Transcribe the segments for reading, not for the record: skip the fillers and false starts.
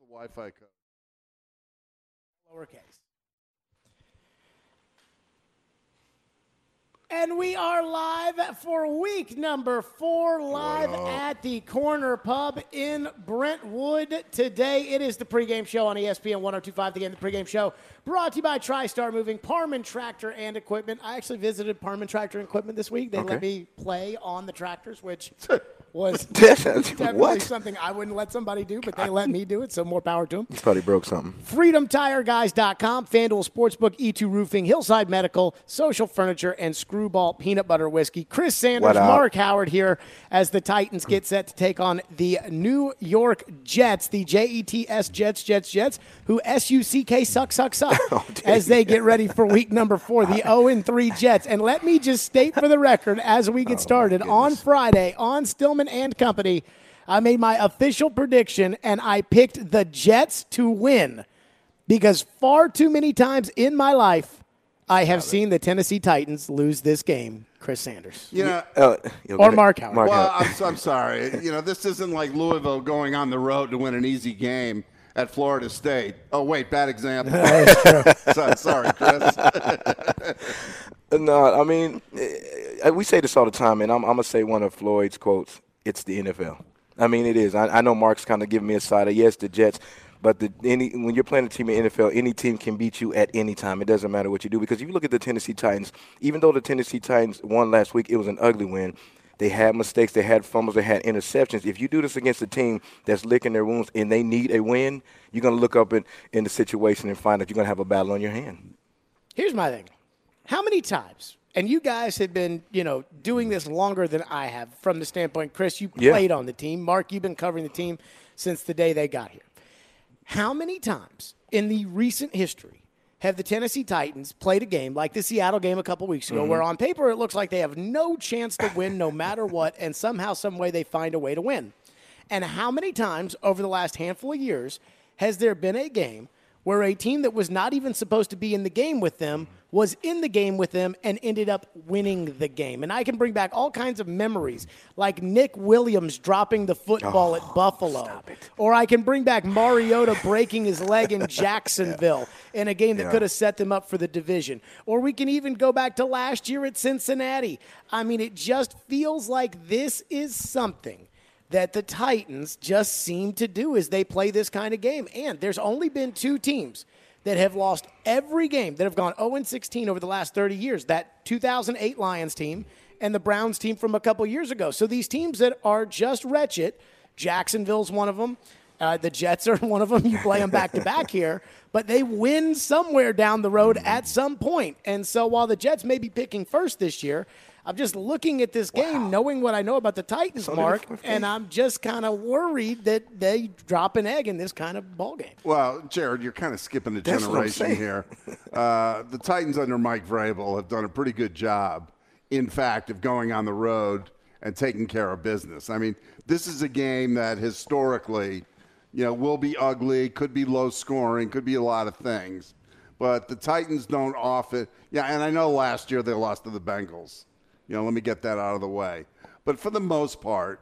Wi-Fi code. Lowercase. And we are live for week number 4, live at the Corner Pub in Brentwood. Today, it is the pregame show on ESPN 102.5. The pregame show brought to you by TriStar Moving, Parman Tractor and Equipment. I actually visited Parman Tractor and Equipment this week. They let me play on the tractors, which was definitely something I wouldn't let somebody do, but they let me do it, so more power to them. He thought he broke something. FreedomTireGuys.com, FanDuel Sportsbook, E2 Roofing, Hillside Medical, Social Furniture, and Screwball Peanut Butter Whiskey. Chris Sanders, Mark Howard here as the Titans get set to take on the New York Jets, the Jets, Jets, who S-U-C-K suck, as they get ready for week number 4, the 0-3 Jets. And let me just state for the record as we get started, on Friday, on Stillman and Company, I made my official prediction, and I picked the Jets to win because far too many times in my life I have seen the Tennessee Titans lose this game. Chris Sanders. Or Mark Howard. Well, I'm sorry. This isn't like Louisville going on the road to win an easy game at Florida State. Oh, wait, bad example. Sorry, Chris. No, I mean, we say this all the time, and I'm going to say one of Floyd's quotes. It's the NFL. I mean, it is. I know Mark's kind of giving me a side of, yes, the Jets, but when you're playing a team in the NFL, any team can beat you at any time. It doesn't matter what you do. Because if you look at the Tennessee Titans, even though the Tennessee Titans won last week, it was an ugly win. They had mistakes. They had fumbles. They had interceptions. If you do this against a team that's licking their wounds and they need a win, you're going to look up in the situation and find that you're going to have a battle on your hand. Here's my thing. How many times, and you guys have been, doing this longer than I have from the standpoint, Chris, you played on the team. Mark, you've been covering the team since the day they got here. How many times in the recent history have the Tennessee Titans played a game like the Seattle game a couple weeks ago where on paper it looks like they have no chance to win no matter what, and somehow, some way they find a way to win? And how many times over the last handful of years has there been a game where a team that was not even supposed to be in the game with them was in the game with them and ended up winning the game? And I can bring back all kinds of memories, like Nick Williams dropping the football at Buffalo. Or I can bring back Mariota breaking his leg in Jacksonville in a game that could have set them up for the division. Or we can even go back to last year at Cincinnati. I mean, it just feels like this is something that the Titans just seem to do as they play this kind of game. And there's only been 2 teams that have lost every game, that have gone 0-16 over the last 30 years, that 2008 Lions team and the Browns team from a couple years ago. So these teams that are just wretched, Jacksonville's one of them, the Jets are one of them. You play them back-to-back here, but they win somewhere down the road at some point. And so while the Jets may be picking first this year, I'm just looking at this game, knowing what I know about the Titans, Mark, and I'm just kind of worried that they drop an egg in this kind of ball game. Well, Jared, you're kind of skipping a generation here. The Titans under Mike Vrabel have done a pretty good job, in fact, of going on the road and taking care of business. I mean, this is a game that historically, will be ugly, could be low scoring, could be a lot of things. But the Titans don't often – and I know last year they lost to the Bengals. Let me get that out of the way. But for the most part,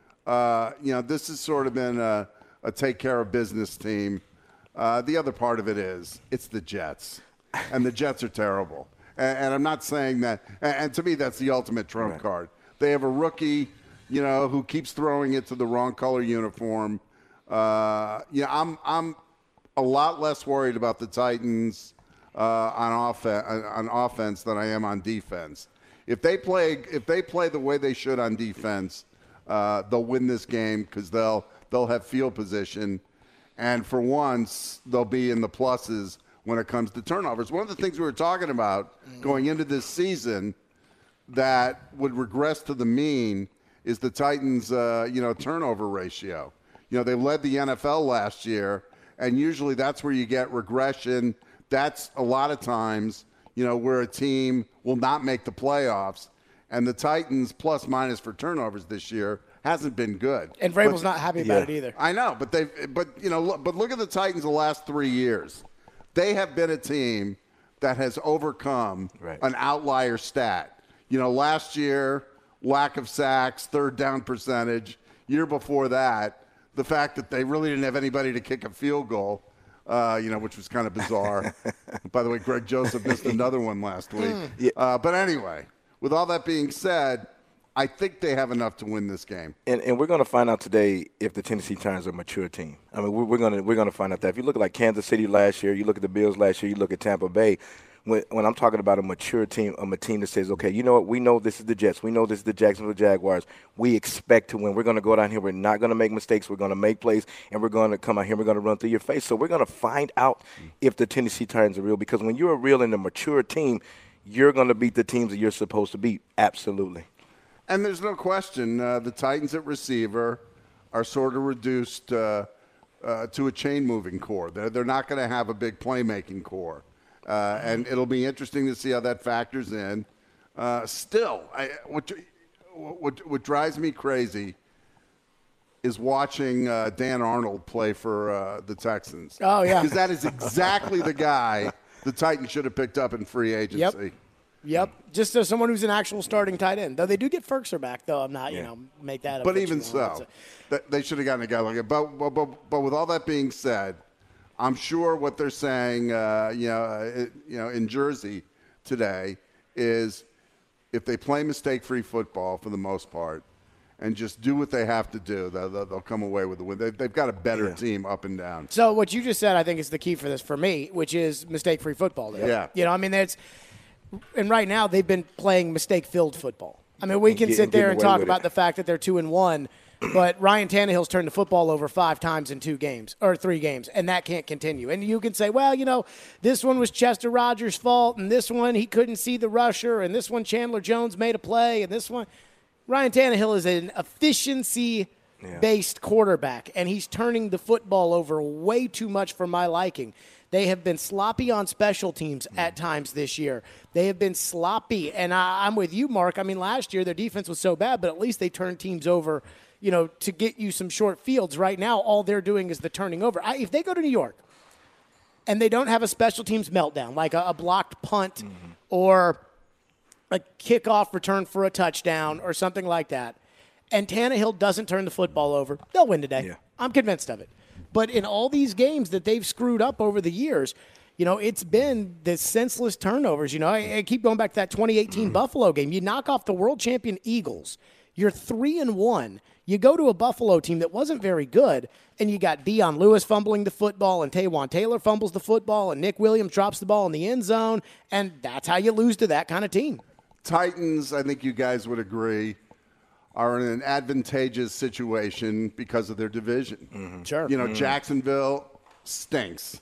this has sort of been a take care of business team. The other part of it is it's the Jets, and the Jets are terrible. And I'm not saying that. And to me, that's the ultimate trump card. They have a rookie, who keeps throwing it to the wrong color uniform. I'm a lot less worried about the Titans on offense than I am on defense. If they play the way they should on defense, they'll win this game because they'll have field position, and for once they'll be in the pluses when it comes to turnovers. One of the things we were talking about going into this season that would regress to the mean is the Titans' turnover ratio. They led the NFL last year, and usually that's where you get regression. That's a lot of times where a team will not make the playoffs, and the Titans plus minus for turnovers this year hasn't been good. And Vrabel's not happy about it either. I know, but look at the Titans the last 3 years. They have been a team that has overcome an outlier stat. Last year, lack of sacks, third down percentage. Year before that, the fact that they really didn't have anybody to kick a field goal, which was kind of bizarre. By the way, Greg Joseph missed another one last week. But anyway, with all that being said, I think they have enough to win this game. And we're going to find out today if the Tennessee Titans are a mature team. I mean, we're going to find out that. If you look at like Kansas City last year, you look at the Bills last year, you look at Tampa Bay. When I'm talking about a mature team, a team that says, okay, you know what, we know this is the Jets. We know this is the Jacksonville Jaguars. We expect to win. We're going to go down here. We're not going to make mistakes. We're going to make plays, and we're going to come out here. We're going to run through your face. So we're going to find out if the Tennessee Titans are real, because when you're a real and a mature team, you're going to beat the teams that you're supposed to beat. Absolutely. And there's no question the Titans at receiver are sort of reduced to a chain-moving core. They're not going to have a big playmaking core. And it'll be interesting to see how that factors in. Still, what drives me crazy is watching Dan Arnold play for the Texans. Oh, yeah. Because that is exactly the guy the Titans should have picked up in free agency. Yep. Just as someone who's an actual starting tight end. Though they do get Ferkser back, though. I'm not, make that up. But even so, they should have gotten a guy like it. But with all that being said, I'm sure what they're saying, in Jersey today is if they play mistake-free football for the most part and just do what they have to do, they'll come away with the win. They've got a better team up and down. So what you just said, I think, is the key for this for me, which is mistake-free football. There. Yeah. And right now they've been playing mistake-filled football. I mean, we can sit there and talk about the fact that they're 2-1. But Ryan Tannehill's turned the football over 5 times in 2 games or 3 games, and that can't continue. And you can say, well, this one was Chester Rogers' fault, and this one he couldn't see the rusher, and this one Chandler Jones made a play, and this one Ryan Tannehill is an efficiency-based quarterback, and he's turning the football over way too much for my liking. They have been sloppy on special teams at times this year. They have been sloppy, and I'm with you, Mark. I mean, last year their defense was so bad, but at least they turned teams over to get you some short fields. Right now, all they're doing is the turning over. If they go to New York and they don't have a special teams meltdown, like a blocked punt or a kickoff return for a touchdown or something like that, and Tannehill doesn't turn the football over, they'll win today. Yeah. I'm convinced of it. But in all these games that they've screwed up over the years, it's been the senseless turnovers. I keep going back to that 2018 Buffalo game. You knock off the world champion Eagles. You're 3-1. You go to a Buffalo team that wasn't very good, and you got Dion Lewis fumbling the football, and Taywan Taylor fumbles the football, and Nick Williams drops the ball in the end zone, and that's how you lose to that kind of team. Titans, I think you guys would agree, are in an advantageous situation because of their division. Mm-hmm. Sure. Jacksonville stinks.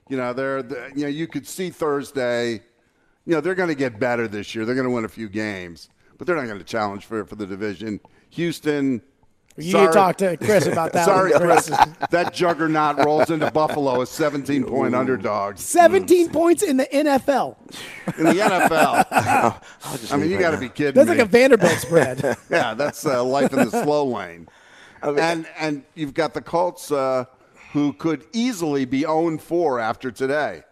You could see Thursday, they're going to get better this year. They're going to win a few games, but they're not going to challenge for the division. Houston. You need to talk to Chris about that. Sorry, Chris. That juggernaut rolls into Buffalo as 17-point underdogs. 17 points in the NFL. In the NFL. You got to be kidding me. That's like a Vanderbilt spread. Yeah, that's life in the slow lane. And you've got the Colts who could easily be 0-4 after today.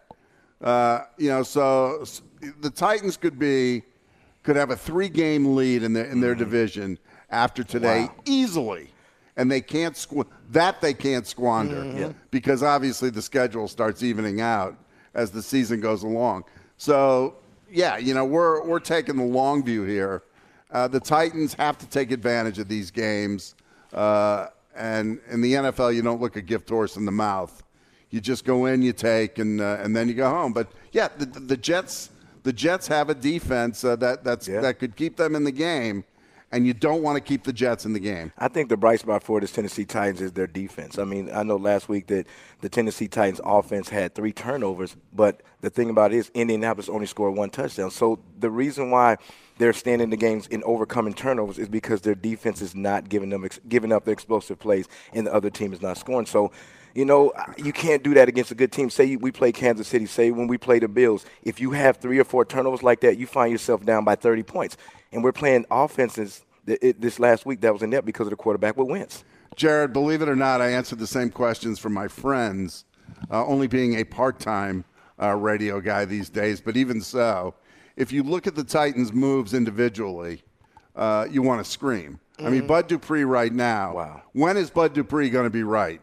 So the Titans could have a 3-game lead in their division after today easily, and they can't squander because obviously the schedule starts evening out as the season goes along. So we're taking the long view here. The Titans have to take advantage of these games, and in the NFL you don't look a gift horse in the mouth. You just go in, you take, and then you go home. But the Jets have a defense that could keep them in the game. And you don't want to keep the Jets in the game. I think the bright spot for this Tennessee Titans is their defense. I mean, I know last week that the Tennessee Titans offense had 3 turnovers, but the thing about it is Indianapolis only scored 1 touchdown. So the reason why they're staying in the games in overcoming turnovers is because their defense is not giving up the explosive plays, and the other team is not scoring. So, you can't do that against a good team. Say we play Kansas City. Say when we play the Bills, if you have 3 or 4 turnovers like that, you find yourself down by 30 points. And we're playing offenses this last week that was in there because of the quarterback with Wentz. Jared, believe it or not, I answered the same questions from my friends, only being a part-time radio guy these days. But even so, if you look at the Titans' moves individually, you want to scream. I mean, Bud Dupree right now. Wow. When is Bud Dupree going to be right?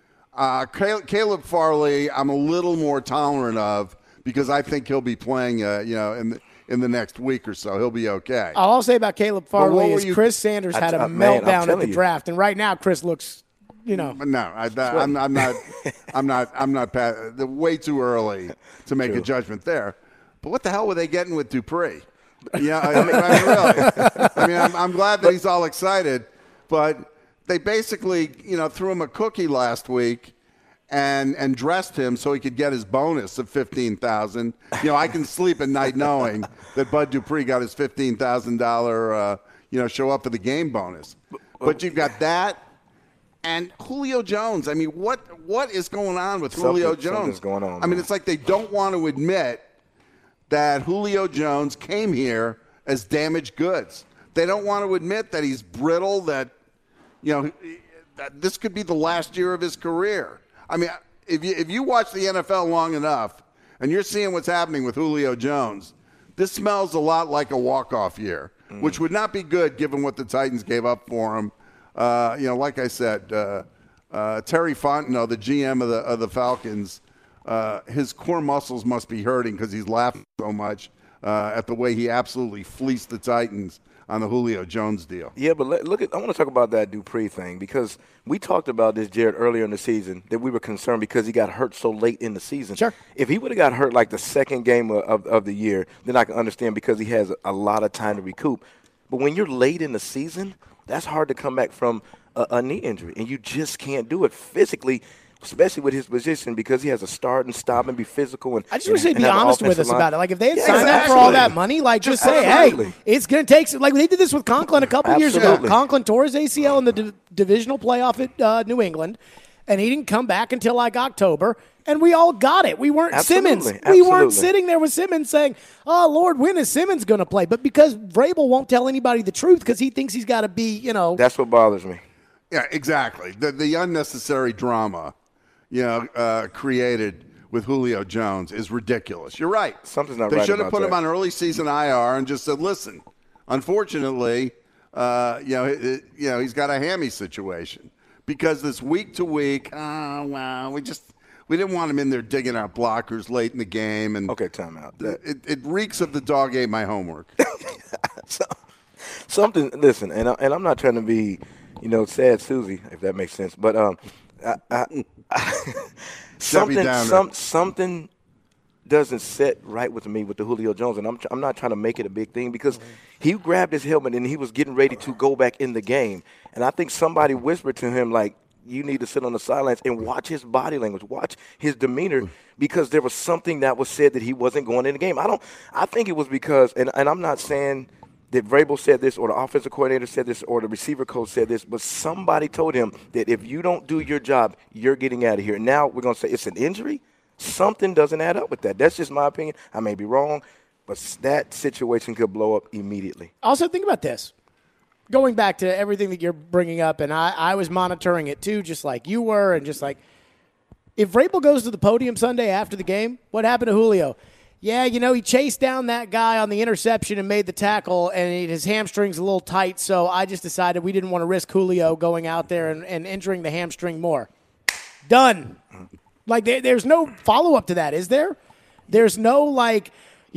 Caleb Farley, I'm a little more tolerant of because I think he'll be playing, in the next week or so. He'll be okay. All I'll say about Caleb Farley is Chris Sanders had a meltdown at the draft, and right now Chris looks, No, I'm not. Way too early to make a judgment there. But what the hell were they getting with Dupree? Yeah, really. I'm glad that he's all excited, but they basically, threw him a cookie last week and dressed him so he could get his bonus of $15,000. I can sleep at night knowing that Bud Dupree got his $15,000, show up for the game bonus. But you've got that and Julio Jones. I mean, what is going on with Julio Jones? Something's going on. I mean, it's like they don't want to admit that Julio Jones came here as damaged goods. They don't want to admit that he's brittle, that that this could be the last year of his career. I mean, if you watch the NFL long enough and you're seeing what's happening with Julio Jones, this smells a lot like a walk-off year, which would not be good given what the Titans gave up for him. Like I said, Terry Fontenot, the GM of the Falcons, his core muscles must be hurting because he's laughing so much at the way he absolutely fleeced the Titans on the Julio Jones deal. Yeah, but I want to talk about that Dupree thing because we talked about this, Jared, earlier in the season that we were concerned because he got hurt so late in the season. Sure. If he would have got hurt like the second game of the year, then I can understand because he has a lot of time to recoup. But when you're late in the season, that's hard to come back from a knee injury, and you just can't do it physically, especially with his position because he has to start and stop and be physical. And I just wish they'd be honest with us about it. Like if they had signed up for all that money, like just say, hey, it's going to take – like they did this with Conklin a couple years ago. Conklin tore his ACL in the divisional playoff at New England, and he didn't come back until like October, and we all got it. We weren't Simmons. We weren't sitting there with Simmons saying, oh, Lord, when is Simmons going to play? But because Vrabel won't tell anybody the truth because he thinks he's got to be, That's what bothers me. Yeah, exactly. The unnecessary drama created with Julio Jones is ridiculous. You're right. Something's not right. They should have put him on early season IR and just said, listen, unfortunately, he's got a hammy situation because this week to week, we didn't want him in there digging out blockers late in the game. And okay, timeout. It reeks of the dog ate my homework. Listen, and I'm not trying to be, sad Susie, if that makes sense, but something doesn't sit right with me with the Julio Jones, and I'm not trying to make it a big thing because he grabbed his helmet and he was getting ready to go back in the game, and I think somebody whispered to him like, you need to sit on the sidelines and watch his body language, watch his demeanor, because there was something that was said that he wasn't going in the game. I think it was because, and I'm not saying that Vrabel said this or the offensive coordinator said this or the receiver coach said this, but somebody told him that if you don't do your job, you're getting out of here. Now we're going to say it's an injury. Something doesn't add up with that. That's just my opinion. I may be wrong, but that situation could blow up immediately. Also, think about this. Going back to everything that you're bringing up, and I was monitoring it too, just like you were, and just like if Vrabel goes to the podium Sunday after the game, what happened to Julio? Yeah, he chased down that guy on the interception and made the tackle, and his hamstring's a little tight, so I just decided we didn't want to risk Julio going out there and injuring the hamstring more. Done. Like, there's no follow-up to that, is there? There's no, like,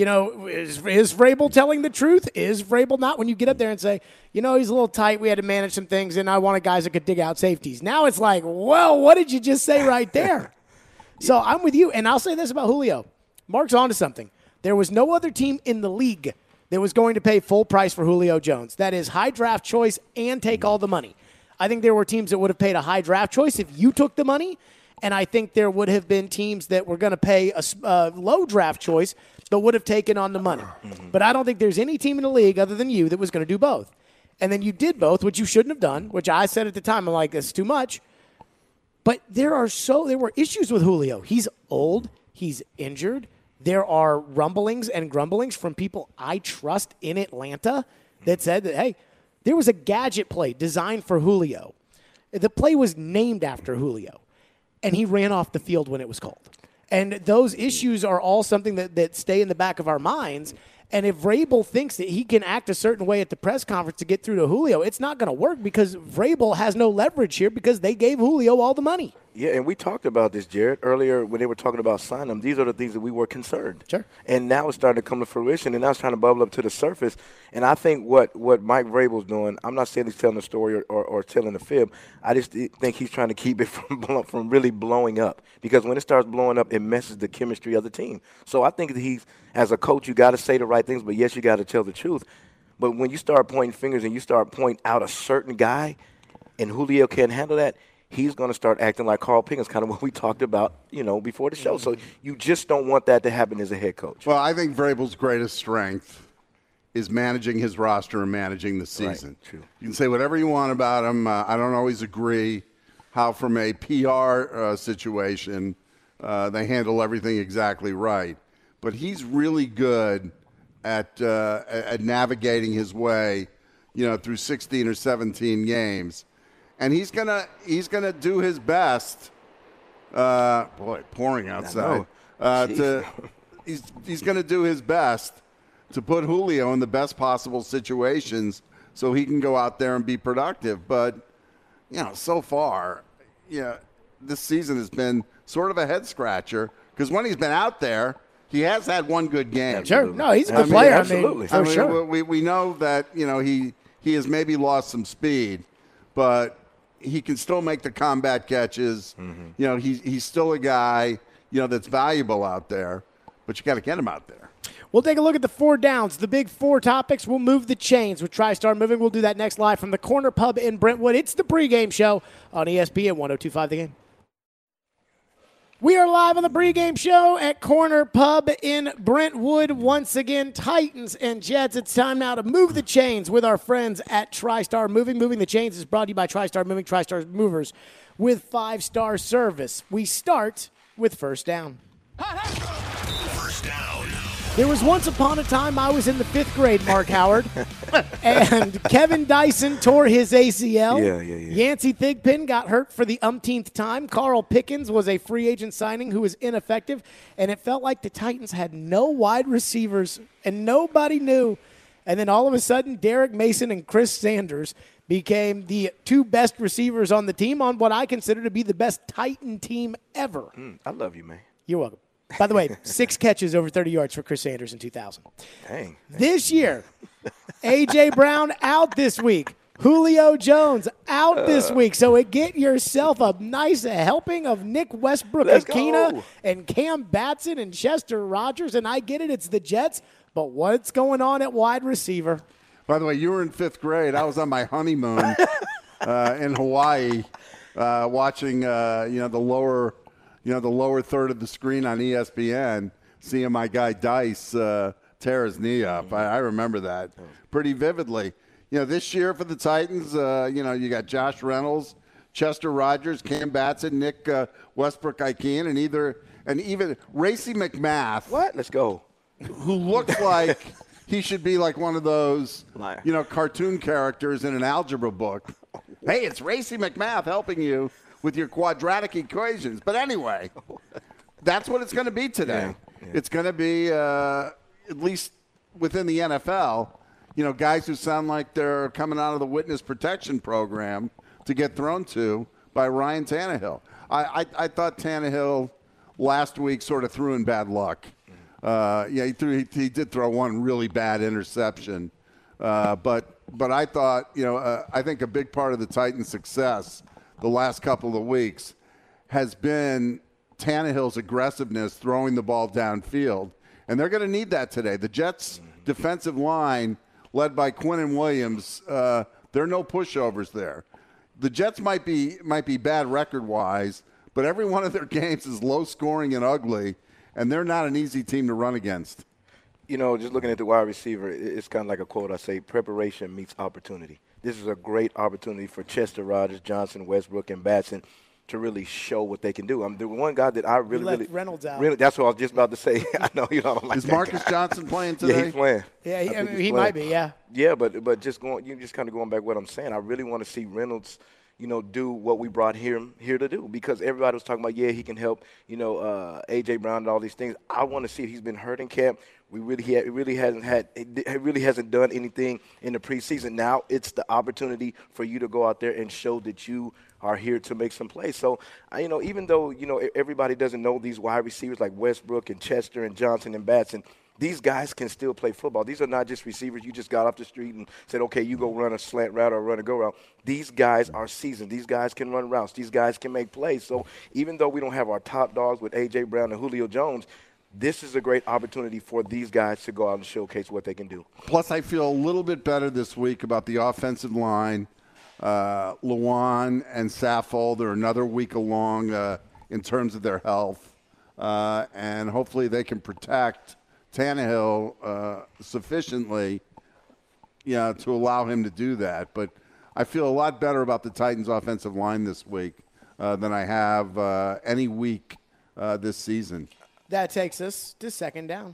is Vrabel telling the truth? Is Vrabel not? When you get up there and say, he's a little tight, we had to manage some things, and I wanted guys that could dig out safeties. Now it's like, well, what did you just say right there? So I'm with you, and I'll say this about Julio. Mark's on to something. There was no other team in the league that was going to pay full price for Julio Jones. That is high draft choice and take all the money. I think there were teams that would have paid a high draft choice if you took the money, and I think there would have been teams that were going to pay a low draft choice but would have taken on the money. But I don't think there's any team in the league other than you that was going to do both. And then you did both, which you shouldn't have done, which I said at the time, I'm like, this is too much. But there were issues with Julio. He's old. He's injured. There are rumblings and grumblings from people I trust in Atlanta that said that, hey, there was a gadget play designed for Julio. The play was named after Julio, and he ran off the field when it was called. And those issues are all something that stay in the back of our minds. And if Vrabel thinks that he can act a certain way at the press conference to get through to Julio, it's not going to work because Vrabel has no leverage here because they gave Julio all the money. Yeah, and we talked about this, Jared, earlier when they were talking about signing him. These are the things that we were concerned. Sure. And now it's starting to come to fruition, and now it's trying to bubble up to the surface. And I think what Mike Vrabel's doing, I'm not saying he's telling a story or telling a fib. I just think he's trying to keep it from really blowing up. Because when it starts blowing up, it messes the chemistry of the team. So I think that he's, as a coach, you got to say the right things, but yes, you got to tell the truth. But when you start pointing fingers and you start pointing out a certain guy, and Julio can't handle that, he's going to start acting like Carl Pickens, kind of what we talked about, before the show. So you just don't want that to happen as a head coach. Well, I think Vrabel's greatest strength is managing his roster and managing the season. Right, true. You can say whatever you want about him. I don't always agree how, from a PR situation, they handle everything exactly right. But he's really good at navigating his way, through 16 or 17 games. And he's gonna do his best. Pouring outside. He's gonna do his best to put Julio in the best possible situations so he can go out there and be productive. But so far, this season has been sort of a head scratcher because when he's been out there, he has had one good game. Sure, no, he's a good player. Absolutely, for sure. We know that he has maybe lost some speed, but he can still make the combat catches. Mm-hmm. He's still a guy, that's valuable out there, but you got to get him out there. We'll take a look at the 4 downs, the big 4 topics. We'll move the chains with TriStar Moving. We'll do that next live from the Corner Pub in Brentwood. It's the pregame show on ESPN 102.5 The Game. We are live on the pregame show at Corner Pub in Brentwood. Once again, Titans and Jets. It's time now to move the chains with our friends at TriStar Moving. Moving the chains is brought to you by TriStar Moving, TriStar Movers with 5-star service. We start with first down. First down. There was once upon a time I was in the 5th grade, Mark Howard, and Kevin Dyson tore his ACL. Yeah. Yancey Thigpen got hurt for the umpteenth time. Carl Pickens was a free agent signing who was ineffective, and it felt like the Titans had no wide receivers, and nobody knew. And then all of a sudden, Derek Mason and Chris Sanders became the 2 best receivers on the team on what I consider to be the best Titan team ever. I love you, man. You're welcome. By the way, 6 catches over 30 yards for Chris Sanders in 2000. Dang. This year, A.J. Brown out this week. Julio Jones out this week. So get yourself a nice helping of Nick Westbrook-Ikhine and Cam Batson and Chester Rogers. And I get it, it's the Jets. But what's going on at wide receiver? By the way, you were in 5th grade. I was on my honeymoon in Hawaii watching, the lower third of the screen on ESPN, seeing my guy Dice tear his knee up. I remember that pretty vividly. This year for the Titans, you got Josh Reynolds, Chester Rogers, Cam Batson, Nick Westbrook-Ikhine, and even Racey McMath. What? Let's go. Who looks like he should be like one of those, cartoon characters in an algebra book. Hey, it's Racey McMath helping you with your quadratic equations. But anyway, that's what it's going to be today. Yeah. It's going to be, at least within the NFL, guys who sound like they're coming out of the witness protection program to get thrown to by Ryan Tannehill. I thought Tannehill last week sort of threw in bad luck. He did throw one really bad interception. But I thought, I think a big part of the Titans' success the last couple of weeks has been Tannehill's aggressiveness throwing the ball downfield. And they're going to need that today. The Jets' defensive line, led by Quinnen Williams, there are no pushovers there. The Jets might be bad record-wise, but every one of their games is low-scoring and ugly, and they're not an easy team to run against. Just looking at the wide receiver, it's kind of like a quote I say, preparation meets opportunity. This is a great opportunity for Chester Rogers, Johnson, Westbrook, and Batson to really show what they can do. The one guy that I really Reynolds out. Really, that's what I was just about to say. I know you don't like Is Marcus Johnson playing today? Yeah, he's playing. Yeah, he might be. Yeah. Yeah, but just kind of going back what I'm saying. I really want to see Reynolds, do what we brought him here to do, because everybody was talking about, he can help, A.J. Brown and all these things. I want to see if he's been hurt in camp. He really hasn't done anything in the preseason. Now it's the opportunity for you to go out there and show that you are here to make some plays. So, even though, everybody doesn't know these wide receivers like Westbrook and Chester and Johnson and Batson, these guys can still play football. These are not just receivers you just got off the street and said, okay, you go run a slant route or run a go route. These guys are seasoned. These guys can run routes. These guys can make plays. So even though we don't have our top dogs with A.J. Brown and Julio Jones, this is a great opportunity for these guys to go out and showcase what they can do. Plus, I feel a little bit better this week about the offensive line. Lewan and Saffold are another week along in terms of their health. And hopefully they can protect Tannehill sufficiently, to allow him to do that. But I feel a lot better about the Titans' offensive line this week than I have any week this season. That takes us to second down.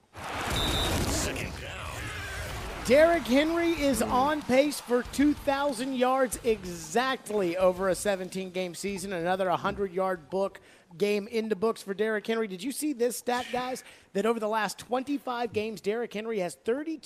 Second down. Derrick Henry is on pace for 2,000 yards exactly over a 17-game season. Another 100-yard game in the books for Derrick Henry. Did you see this stat, guys? That over the last 25 games, Derrick Henry has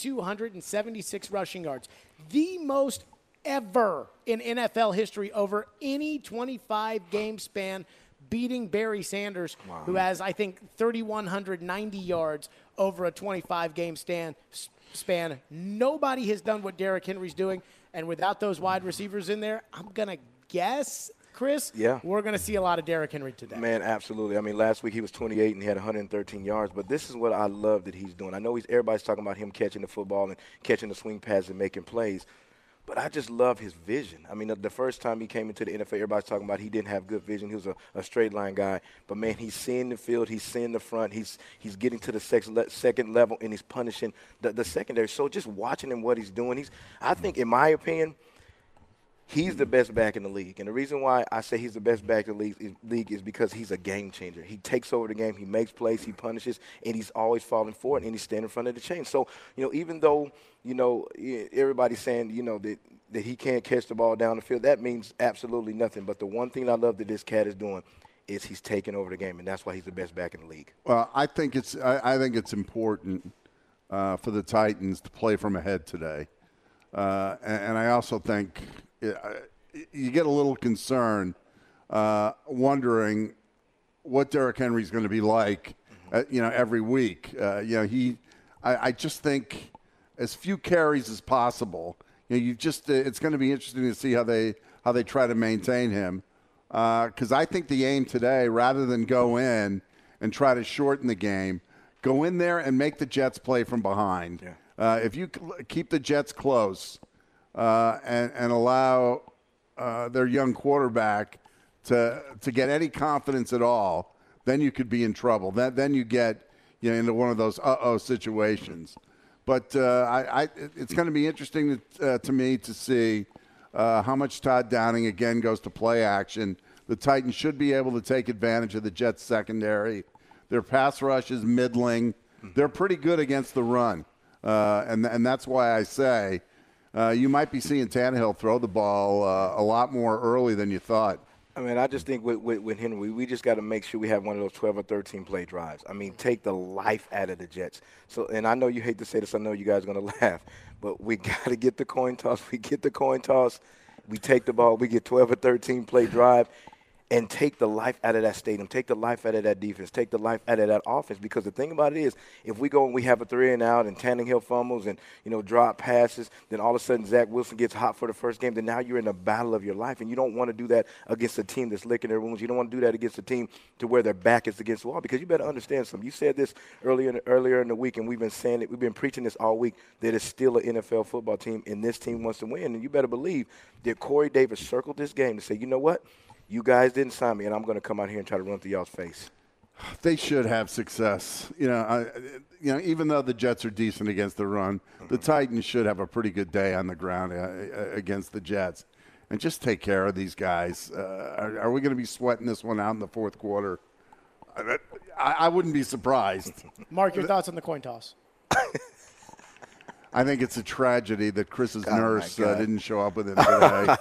3,276 rushing yards. The most ever in NFL history over any 25-game span, beating Barry Sanders, who has, I think, 3,190 yards over a 25-game span. Nobody has done what Derrick Henry's doing, and without those wide receivers in there, I'm going to guess, Chris, we're going to see a lot of Derrick Henry today. Man, absolutely. I mean, last week he was 28 and he had 113 yards, but this is what I love that he's doing. I know everybody's talking about him catching the football and catching the swing pass and making plays, but I just love his vision. I mean, the first time he came into the NFL, everybody's talking about he didn't have good vision. He was a straight line guy. But, man, he's seeing the field. He's seeing the front. He's getting to the second level, and he's punishing the secondary. So just watching him, what he's doing, I think, in my opinion, he's the best back in the league. And the reason why I say he's the best back in the league is because he's a game changer. He takes over the game. He makes plays. He punishes. And he's always falling forward, and he's standing in front of the chain. So, even though, everybody's saying, that he can't catch the ball down the field, that means absolutely nothing. But the one thing I love that this cat is doing is he's taking over the game, and that's why he's the best back in the league. Well, I think it's important for the Titans to play from ahead today. And I also think you get a little concerned wondering what Derrick Henry's going to be like, every week. I just think as few carries as possible. It's going to be interesting to see how they try to maintain him. Because I think the aim today, rather than go in and try to shorten the game, go in there and make the Jets play from behind. Yeah. If you keep the Jets close and allow their young quarterback to get any confidence at all, then you could be in trouble. Then you get into one of those situations. But it's going to be interesting to me to see how much Todd Downing again goes to play action. The Titans should be able to take advantage of the Jets secondary. Their pass rush is middling. They're pretty good against the run. And that's why I say you might be seeing Tannehill throw the ball a lot more early than you thought. I mean, I just think with Henry, we just got to make sure we have one of those 12 or 13 play drives. I mean, take the life out of the Jets. So, and I know you hate to say this. I know you guys are going to laugh. But we got to get the coin toss. We get the coin toss. We take the ball. We get 12 or 13 play drive. And take the life out of that stadium, take the life out of that defense, take the life out of that offense. Because the thing about it is, if we go and we have a 3-and-out and Tannehill fumbles and, drop passes, then all of a sudden Zach Wilson gets hot for the first game, then now you're in the battle of your life. And you don't want to do that against a team that's licking their wounds. You don't want to do that against a team to where their back is against the wall. Because you better understand something. You said this earlier in the week, and we've been saying it. We've been preaching this all week, that it's still an NFL football team, and this team wants to win. And you better believe that Corey Davis circled this game to say, you know what? You guys didn't sign me, and I'm going to come out here and try to run through y'all's face. They should have success. Even though the Jets are decent against the run, the Titans should have a pretty good day on the ground against the Jets. And just take care of these guys. Are we going to be sweating this one out in the fourth quarter? I wouldn't be surprised. Mark, your thoughts on the coin toss? I think it's a tragedy that Chris's nurse didn't show up with him today.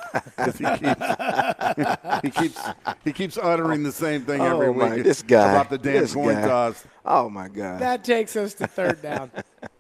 'Cause he keeps uttering the same thing every week this guy, about the damn coin toss. Oh, my God. That takes us to third down.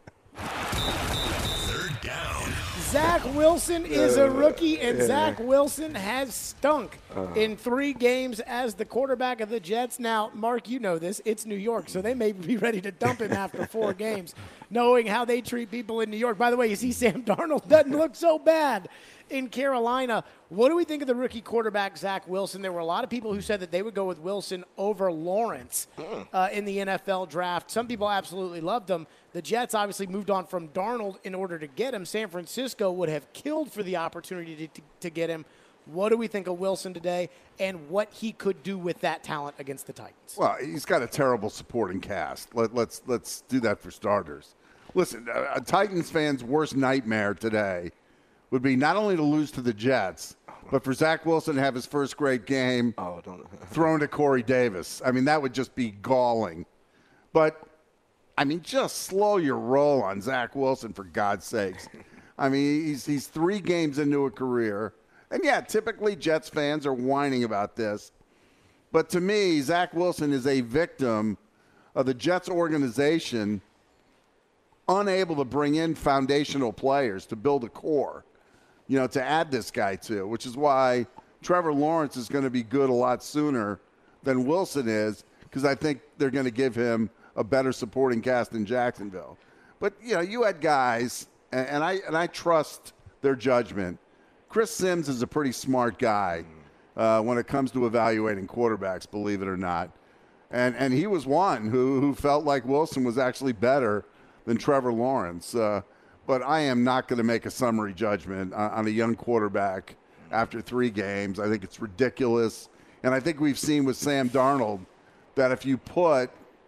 Third down. Zach Wilson is a rookie, and Zach Wilson has stunk in 3 games as the quarterback of the Jets. Now, Mark, you know this. It's New York, so they may be ready to dump him after 4 games, knowing how they treat people in New York. By the way, you see Sam Darnold doesn't look so bad in Carolina. What do we think of the rookie quarterback, Zach Wilson? There were a lot of people who said that they would go with Wilson over Lawrence in the NFL draft. Some people absolutely loved him. The Jets obviously moved on from Darnold in order to get him. San Francisco would have killed for the opportunity to get him. What do we think of Wilson today and what he could do with that talent against the Titans? Well, he's got a terrible supporting cast. Let's do that for starters. Listen, a Titans fan's worst nightmare today would be not only to lose to the Jets, but for Zach Wilson to have his first great game thrown to Corey Davis. I mean, that would just be galling. But, I mean, just slow your roll on Zach Wilson, for God's sakes. I mean, he's 3 games into a career. And, yeah, typically Jets fans are whining about this. But to me, Zach Wilson is a victim of the Jets organization unable to bring in foundational players to build a core, to add this guy to, which is why Trevor Lawrence is going to be good a lot sooner than Wilson is, because I think they're going to give him a better supporting cast in Jacksonville. But, you had guys, and I trust their judgment. Chris Sims is a pretty smart guy when it comes to evaluating quarterbacks, believe it or not. And he was one who felt like Wilson was actually better than Trevor Lawrence. But I am not going to make a summary judgment on a young quarterback after 3 games. I think it's ridiculous. And I think we've seen with Sam Darnold that if you put,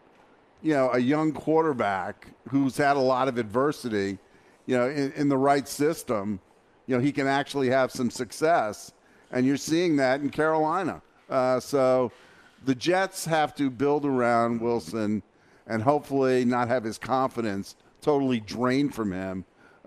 a young quarterback who's had a lot of adversity, in the right system, he can actually have some success. And you're seeing that in Carolina. So the Jets have to build around Wilson and hopefully not have his confidence totally drained from him,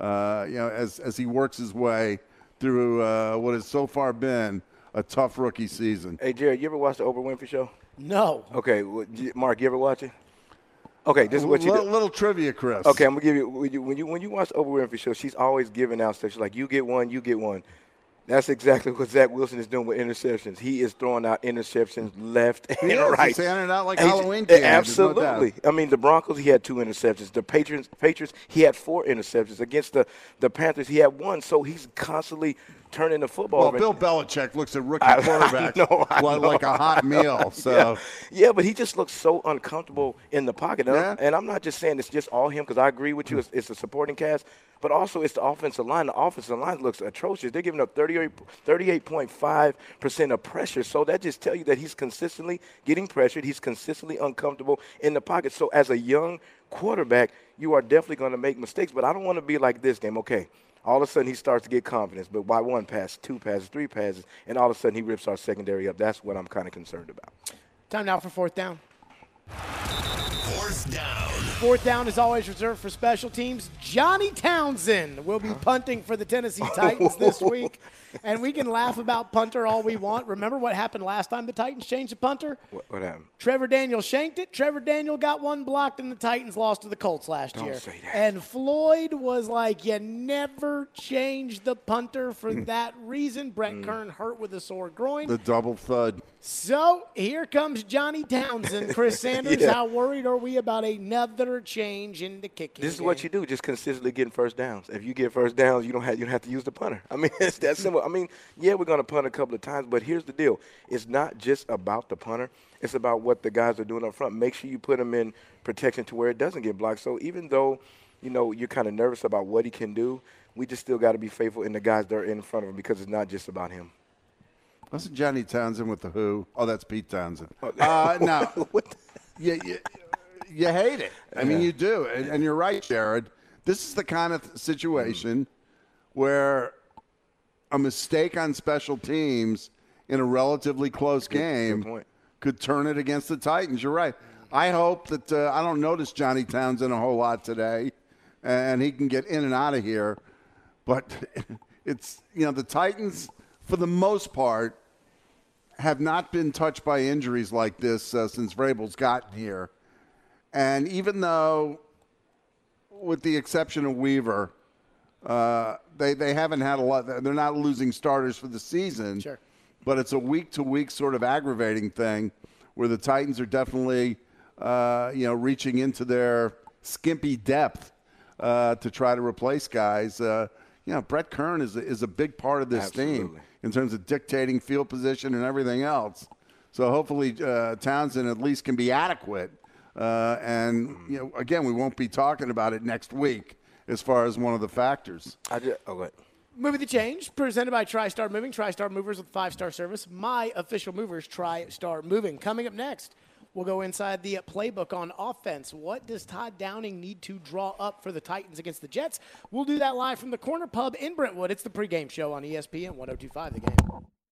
as he works his way through what has so far been a tough rookie season. Hey, Jared, you ever watch the Oprah Winfrey Show? No. Okay, Mark, you ever watch it? Okay, this is what you do. Little trivia, Chris. Okay, I'm gonna give you when you watch the Oprah Winfrey Show, she's always giving out stuff. She's like, you get one, you get one. That's exactly what Zach Wilson is doing with interceptions. He is throwing out interceptions left and right. He's handing out like Halloween candy. Absolutely. I mean, the Broncos, he had 2 interceptions. The Patriots, he had 4 interceptions. Against the Panthers, he had 1. So he's constantly turning the football over. Bill Belichick looks at rookie quarterbacks like a hot meal. So yeah, but he just looks so uncomfortable in the pocket. And I'm not just saying it's just all him, because I agree with you. It's a supporting cast. But also it's the offensive line. The offensive line looks atrocious. They're giving up 38.5% of pressure. So that just tells you that he's consistently getting pressured. He's consistently uncomfortable in the pocket. So as a young quarterback, you are definitely going to make mistakes. But I don't want to be like this game. Okay, all of a sudden he starts to get confidence. But by 1 pass, 2 passes, 3 passes, and all of a sudden he rips our secondary up. That's what I'm kind of concerned about. Time now for 4th down. 4th down. 4th down is always reserved for special teams. Johnny Townsend will be punting for the Tennessee Titans this week. And we can laugh about punter all we want. Remember what happened last time the Titans changed the punter? What happened? Trevor Daniel shanked it. Trevor Daniel got 1 blocked, and the Titans lost to the Colts last year. Don't say that. And Floyd was like, you never change the punter for that reason. Brett Kern hurt with a sore groin. the double thud. So here comes Johnny Townsend. Chris Sanders, Yeah. how worried are we about another change in the kicking This is game? what you do, just consistently getting first downs. If you get first downs, you don't have to use the punter. I mean, it's that simple. I mean, yeah, we're going to punt a couple of times, but here's the deal. It's not just about the punter. It's about what the guys are doing up front. Make sure you put them in protection to where it doesn't get blocked. So even though, you're kind of nervous about what he can do, we just still got to be faithful in the guys that are in front of him, because it's not just about him. Wasn't Johnny Townsend with the Who? Oh, that's Pete Townsend. No. You hate it. I mean, you do. And you're right, Jared. This is the kind of situation where a mistake on special teams in a relatively close game could turn it against the Titans. You're right. I hope that I don't notice Johnny Townsend a whole lot today. and he can get in and out of here. But it's, the Titans, for the most part, have not been touched by injuries like this since Vrabel's gotten here. And even though, with the exception of Weaver, they haven't had a lot. They're not losing starters for the season. Sure. But it's a week-to-week sort of aggravating thing where the Titans are definitely, reaching into their skimpy depth to try to replace guys. Brett Kern is a big part of this team in terms of dictating field position and everything else. So hopefully Townsend at least can be adequate. And again, we won't be talking about it next week as far as one of the factors. Moving the Change, presented by TriStar Moving. TriStar Movers with 5-star service. My official movers, TriStar Moving. Coming up next, we'll go inside the playbook on offense. What does Todd Downing need to draw up for the Titans against the Jets? We'll do that live from the Corner Pub in Brentwood. It's the pregame show on ESPN 102.5 The Game.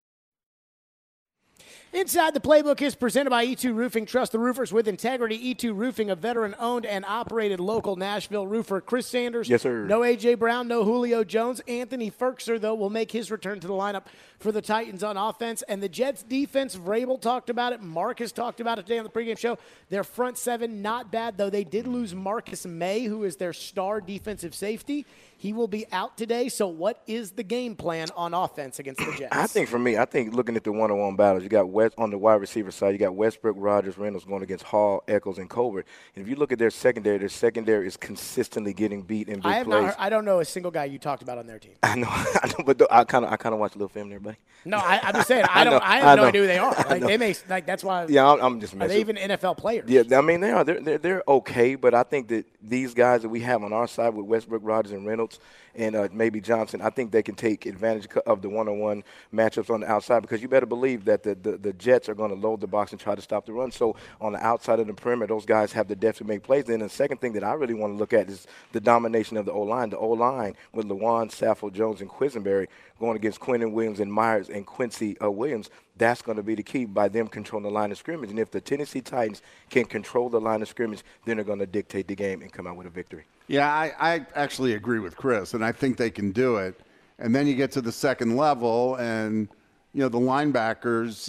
Inside the Playbook is presented by E2 Roofing. Trust the roofers with integrity. E2 Roofing, a veteran-owned and operated local Nashville roofer. Chris Sanders. Yes, sir. No A.J. Brown, no Julio Jones. Anthony Ferkser, though, will make his return to the lineup for the Titans on offense. And the Jets' defense, Vrabel talked about it. Marcus talked about it today on the pregame show. Their front seven, not bad, though. They did lose Marcus May, who is their star defensive safety. He will be out today. So what is the game plan on offense against the Jets? I think looking at the one-on-one battles, you got West on the wide receiver side, you got Westbrook, Rodgers, Reynolds going against Hall, Echols, and Colbert. And if you look at their secondary is consistently getting beat in big plays. I don't know a single guy you talked about on their team. I know, but I kind of watch a little film there, buddy. No, I'm just saying I have no idea who they are. That's why. Yeah, I'm just messing. Are they even NFL players? Yeah, I mean they are. They're okay, but I think that these guys that we have on our side with Westbrook, Rodgers, and Reynolds, and maybe Johnson, I think they can take advantage of the one-on-one matchups on the outside, because you better believe that the Jets are going to load the box and try to stop the run. So on the outside of the perimeter, those guys have the depth to make plays. Then the second thing that I really want to look at is the domination of the O-line. The O-line with Lawan, Saffold, Jones, and Quisenberry going against Quentin Williams and Myers and Quincy Williams. That's going to be the key by them controlling the line of scrimmage. And if the Tennessee Titans can control the line of scrimmage, then they're going to dictate the game and come out with a victory. Yeah, I actually agree with Chris, and I think they can do it. And then you get to the second level, and the linebackers.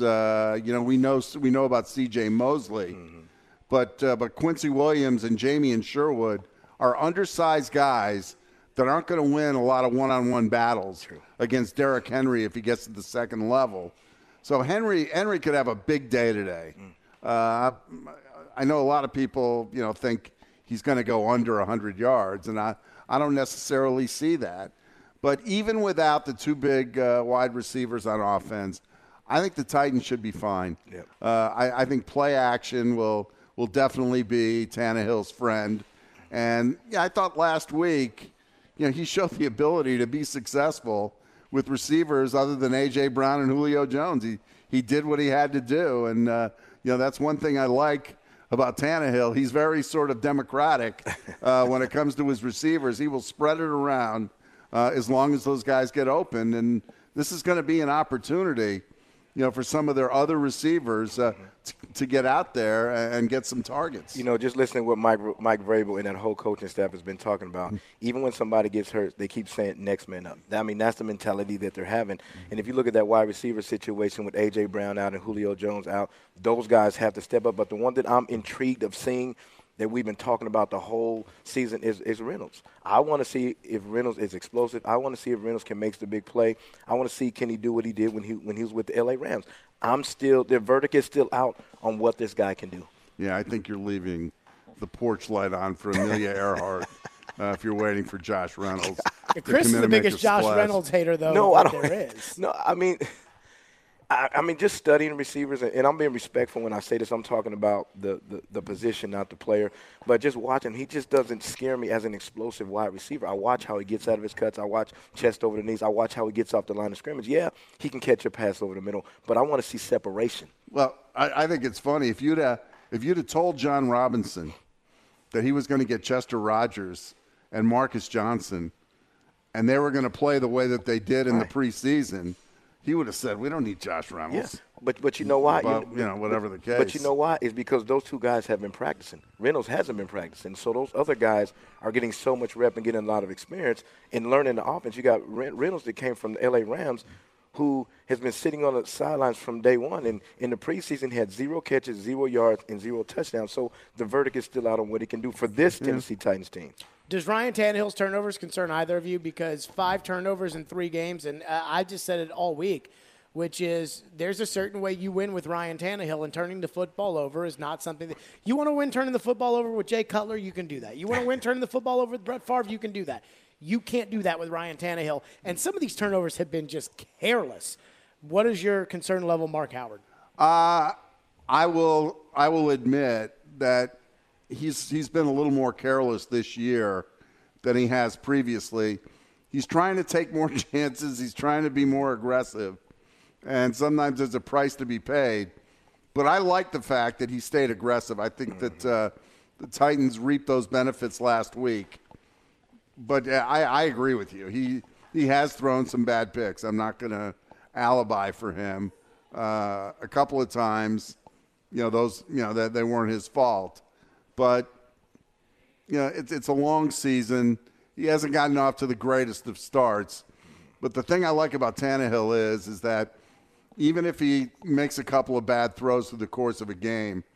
We know about C.J. Mosley, but Quincy Williams and Jamie Sherwood are undersized guys that aren't going to win a lot of one-on-one battles against Derrick Henry if he gets to the second level. So Henry could have a big day today. I know a lot of people, think he's going to go under 100 yards, and I don't necessarily see that. But even without the two big wide receivers on offense, I think the Titans should be fine. Yep. I think play action will definitely be Tannehill's friend. And I thought last week, he showed the ability to be successful with receivers other than A.J. Brown and Julio Jones. He did what he had to do, and that's one thing I like about Tannehill. He's very sort of democratic when it comes to his receivers. He will spread it around as long as those guys get open, and this is going to be an opportunity, for some of their other receivers to get out there and get some targets. Just listening to what Mike Vrabel and that whole coaching staff has been talking about, even when somebody gets hurt, they keep saying next man up. I mean, that's the mentality that they're having. And if you look at that wide receiver situation with A.J. Brown out and Julio Jones out, those guys have to step up. But the one that I'm intrigued of seeing that we've been talking about the whole season is Reynolds. I want to see if Reynolds is explosive. I want to see if Reynolds can make the big play. I want to see can he do what he did when he was with the L.A. Rams. The verdict is still out on what this guy can do. Yeah, I think you're leaving the porch light on for Amelia Earhart if you're waiting for Josh Reynolds. Chris is the biggest Josh Reynolds hater, though. No, I don't. There is. No, I mean, just studying receivers, and I'm being respectful when I say this. I'm talking about the position, not the player. But just watching, he just doesn't scare me as an explosive wide receiver. I watch how he gets out of his cuts. I watch chest over the knees. I watch how he gets off the line of scrimmage. Yeah, he can catch a pass over the middle, but I want to see separation. Well, I think it's funny. If you'd have told John Robinson that he was going to get Chester Rogers and Marcus Johnson, and they were going to play the way that they did in the preseason, he would have said, we don't need Josh Reynolds. Yeah. But you know why? But, whatever the case. But you know why? It's because those two guys have been practicing. Reynolds hasn't been practicing. So those other guys are getting so much rep and getting a lot of experience and learning the offense. You got Reynolds that came from the L.A. Rams, who has been sitting on the sidelines from day one. And in the preseason, he had 0 catches, 0 yards, and 0 touchdowns. So the verdict is still out on what he can do for this Tennessee Titans team. Does Ryan Tannehill's turnovers concern either of you? Because 5 turnovers in 3 games, and I just said it all week, which is there's a certain way you win with Ryan Tannehill, and turning the football over is not something that – you want to win turning the football over with Jay Cutler, you can do that. You want to win turning the football over with Brett Favre, you can do that. You can't do that with Ryan Tannehill. And some of these turnovers have been just careless. What is your concern level, Mark Howard? I will admit that he's been a little more careless this year than he has previously. He's trying to take more chances. He's trying to be more aggressive. And sometimes there's a price to be paid. But I like the fact that he stayed aggressive. I think that the Titans reaped those benefits last week. But I agree with you. He has thrown some bad picks. I'm not going to alibi for him. A couple of times, that they weren't his fault. But it's a long season. He hasn't gotten off to the greatest of starts. But the thing I like about Tannehill is that even if he makes a couple of bad throws through the course of a game,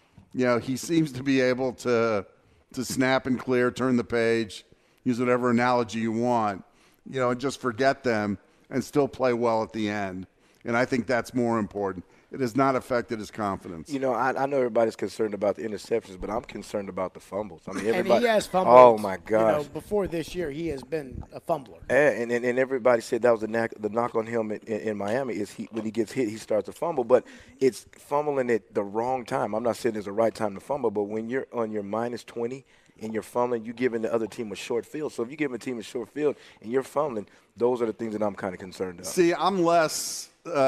he seems to be able to snap and clear, turn the page, use whatever analogy you want, and just forget them and still play well at the end. And I think that's more important. It has not affected his confidence. I know everybody's concerned about the interceptions, but I'm concerned about the fumbles. I mean, everybody. And he has fumbled. Oh my gosh! Before this year, he has been a fumbler. And everybody said that was the knock on him in Miami is when he gets hit, he starts to fumble. But it's fumbling at the wrong time. I'm not saying there's a right time to fumble, but when you're on your minus 20 and you're fumbling, you're giving the other team a short field. So if you give a team a short field and you're fumbling, those are the things that I'm kind of concerned about. See, I'm less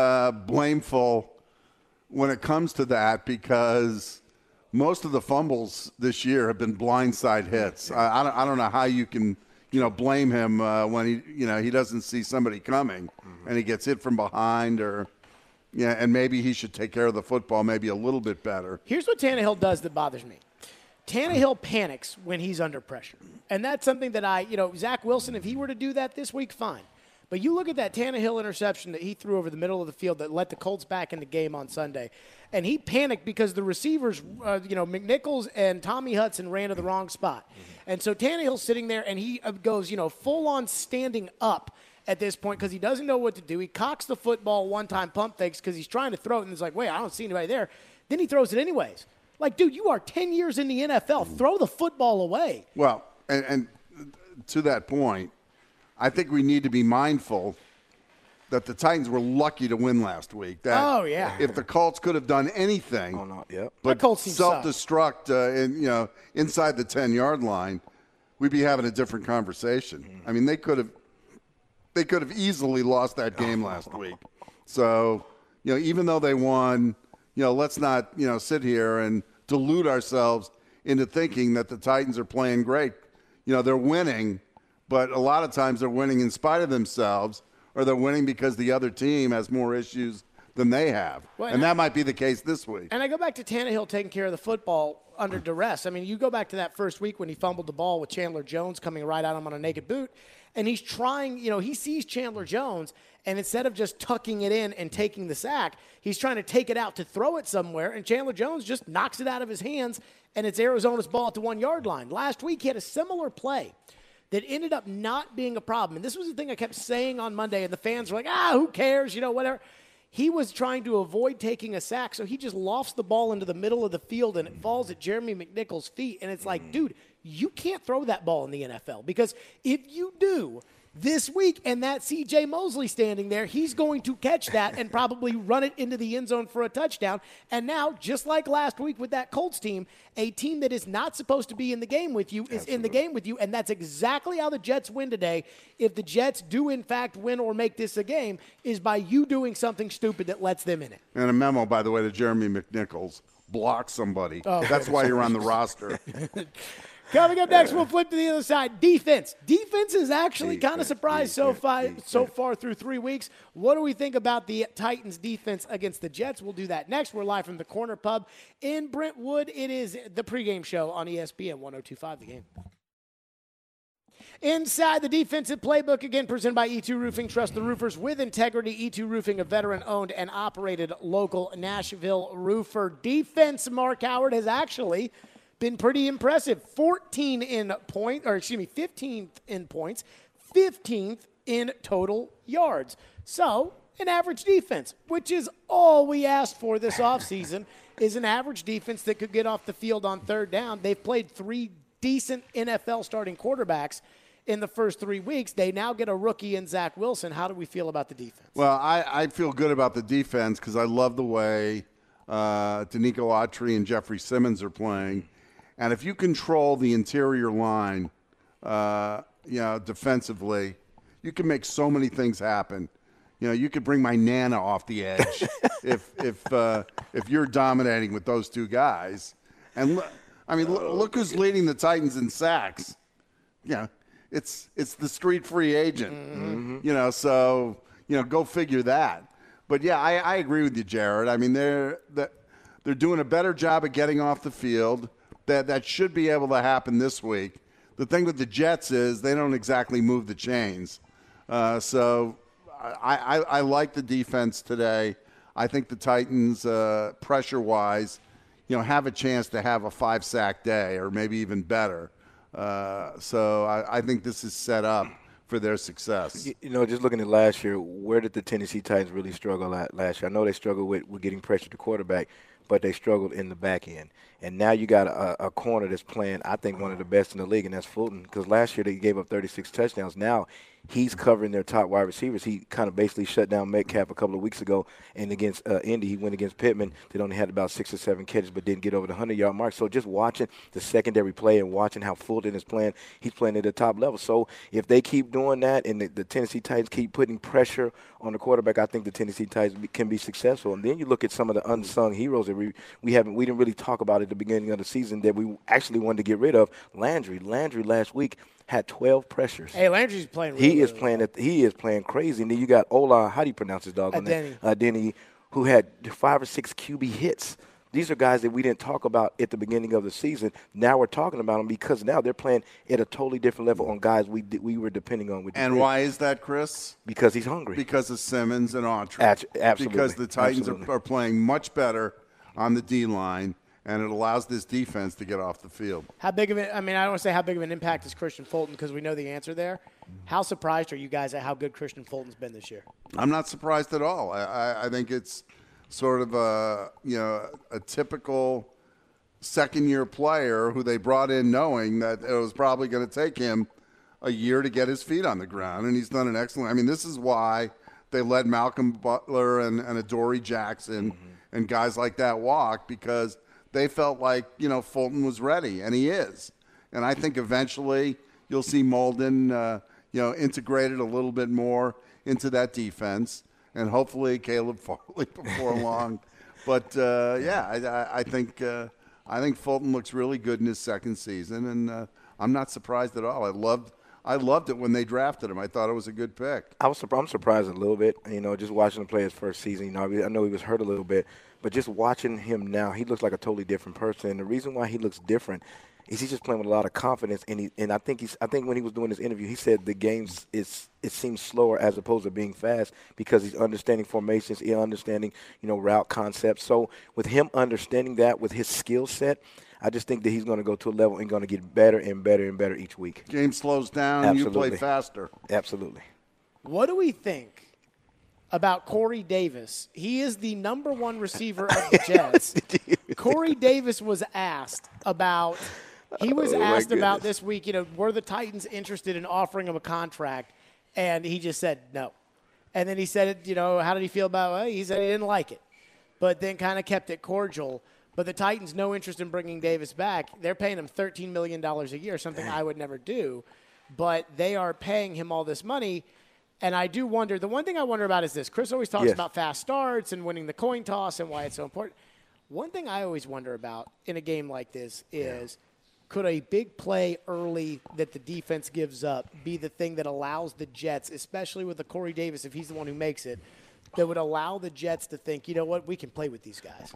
blameful when it comes to that because most of the fumbles this year have been blindside hits. I don't know how you can blame him when he doesn't see somebody coming and he gets hit from behind and maybe he should take care of the football maybe a little bit better. Here's what Tannehill does that bothers me. Tannehill panics when he's under pressure. And that's something that Zach Wilson, if he were to do that this week, fine. But you look at that Tannehill interception that he threw over the middle of the field that let the Colts back in the game on Sunday. And he panicked because the receivers, McNichols and Tommy Hudson ran to the wrong spot. And so Tannehill's sitting there and he goes, full-on standing up at this point because he doesn't know what to do. He cocks the football one time, pump fakes because he's trying to throw it. And it's like, wait, I don't see anybody there. Then he throws it anyways. Like, dude, you are 10 years in the NFL. Throw the football away. Well, and to that point, I think we need to be mindful that the Titans were lucky to win last week. That if the Colts could have done anything but self-destruct inside the 10-yard line, we'd be having a different conversation. I mean, they could have easily lost that game last week. So, even though they won, let's not, sit here and delude ourselves into thinking that the Titans are playing great. They're winning, but a lot of times they're winning in spite of themselves, or they're winning because the other team has more issues than they have. Well, and that might be the case this week. And I go back to Tannehill taking care of the football under duress. I mean, you go back to that first week when he fumbled the ball with Chandler Jones coming right at him on a naked boot, and he's trying, he sees Chandler Jones, and instead of just tucking it in and taking the sack, he's trying to take it out to throw it somewhere, and Chandler Jones just knocks it out of his hands, and it's Arizona's ball at the 1-yard line. Last week, he had a similar play that ended up not being a problem. And this was the thing I kept saying on Monday, and the fans were like, who cares, whatever. He was trying to avoid taking a sack, so he just lofts the ball into the middle of the field, and it falls at Jeremy McNichols' feet. And it's like, dude, you can't throw that ball in the NFL because if you do this week and that C.J. Mosley standing there, he's going to catch that and probably run it into the end zone for a touchdown. And now, just like last week with that Colts team, a team that is not supposed to be in the game with you is in the game with you, and that's exactly how the Jets win today. If the Jets do, in fact, win or make this a game, is by you doing something stupid that lets them in it. And a memo, by the way, to Jeremy McNichols, block somebody. Oh, that's why you're on the roster. Coming up next, we'll flip to the other side. Defense. Defense is actually kind of surprised so far through 3 weeks. What do we think about the Titans' defense against the Jets? We'll do that next. We're live from the Corner Pub in Brentwood. It is the pregame show on ESPN 102.5 The Game. Inside the defensive playbook, again presented by E2 Roofing. Trust the roofers with integrity. E2 Roofing, a veteran-owned and operated local Nashville roofer. Defense, Mark Howard, has actually been pretty impressive. 15th in points, 15th in total yards. So, an average defense, which is all we asked for this offseason, is an average defense that could get off the field on third down. They've played 3 decent NFL starting quarterbacks in the first 3 weeks. They now get a rookie in Zach Wilson. How do we feel about the defense? Well, I feel good about the defense because I love the way Danico Autry and Jeffrey Simmons are playing. And if you control the interior line, defensively, you can make so many things happen. You could bring my Nana off the edge if you're dominating with those 2 guys. And look who's leading the Titans in sacks. It's the street free agent. Mm-hmm. So go figure that. But yeah, I agree with you, Jared. I mean, they're doing a better job of getting off the field. That should be able to happen this week. The thing with the Jets is they don't exactly move the chains. So I like the defense today. I think the Titans, pressure-wise, have a chance to have a 5-sack day or maybe even better. So I think this is set up for their success. Just looking at last year, where did the Tennessee Titans really struggle at last year? I know they struggled with getting pressure to quarterback, but they struggled in the back end. And now you got a corner that's playing, I think, one of the best in the league, and that's Fulton, because last year they gave up 36 touchdowns. Now he's covering their top wide receivers. He kind of basically shut down Metcalf a couple of weeks ago, and against Indy, he went against Pittman. They only had about 6 or 7 catches, but didn't get over the 100-yard mark. So just watching the secondary play and watching how Fulton is playing, he's playing at the top level. So if they keep doing that and the Tennessee Titans keep putting pressure on the quarterback, I think the Tennessee Titans can be successful. And then you look at some of the unsung heroes that we didn't really talk about at the beginning of the season that we actually wanted to get rid of. Landry last week had 12 pressures. Hey, Landry's playing really He is playing crazy. And then you got Ola, how do you pronounce his dog? Denny, who had 5 or 6 QB hits. These are guys that we didn't talk about at the beginning of the season. Now we're talking about them because now they're playing at a totally different level on guys we were depending on. And why is that, Chris? Because he's hungry. Because of Simmons and Autry. Absolutely. Because the Titans are playing much better on the D-line, and it allows this defense to get off the field. How big of I don't want to say how big of an impact is Christian Fulton because we know the answer there. How surprised are you guys at how good Christian Fulton's been this year? I'm not surprised at all. I think it's sort of a typical second-year player who they brought in knowing that it was probably going to take him a year to get his feet on the ground, and he's done an excellent – this is why they let Malcolm Butler and Adoree Jackson and guys like that walk because they felt like, Fulton was ready, and he is. And I think eventually you'll see Molden, integrated a little bit more into that defense, and hopefully Caleb Farley before long. But, I think Fulton looks really good in his second season, and I'm not surprised at all. I loved it when they drafted him. I thought it was a good pick. I'm surprised a little bit, just watching him play his first season. I know he was hurt a little bit, but just watching him now, he looks like a totally different person. And the reason why he looks different is he's just playing with a lot of confidence. And I think when he was doing this interview, he said the game it seems slower as opposed to being fast because he's understanding formations, he's understanding route concepts. So with him understanding that with his skill set, I just think that he's going to go to a level and going to get better and better and better each week. Game slows down, Absolutely. You play faster. Absolutely. What do we think about Corey Davis? He is the number 1 receiver of the Jets. Corey Davis was asked about this week, were the Titans interested in offering him a contract? And he just said no. And then he said, how did he feel about it? He said he didn't like it, but then kind of kept it cordial. But the Titans, no interest in bringing Davis back. They're paying him $13 million a year, something I would never do. But they are paying him all this money. And I do wonder, the one thing I wonder about is this. Chris always talks about fast starts and winning the coin toss and why it's so important. One thing I always wonder about in a game like this is could a big play early that the defense gives up be the thing that allows the Jets, especially with the Corey Davis, if he's the one who makes it, that would allow the Jets to think, you know what, we can play with these guys?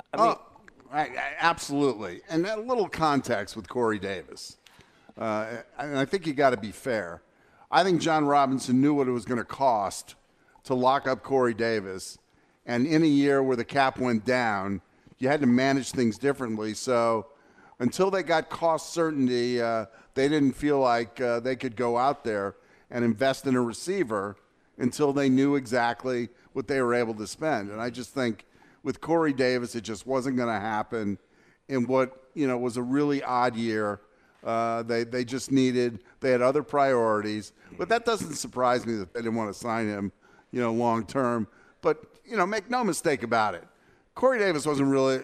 Absolutely. And a little context with Corey Davis. And I think you got to be fair. I think John Robinson knew what it was going to cost to lock up Corey Davis. And in a year where the cap went down, you had to manage things differently. So until they got cost certainty, they didn't feel like they could go out there and invest in a receiver until they knew exactly what they were able to spend. And I just think with Corey Davis, it just wasn't going to happen in what, was a really odd year. They just they had other priorities. But that doesn't surprise me that they didn't want to sign him, long term. But, make no mistake about it. Corey Davis wasn't really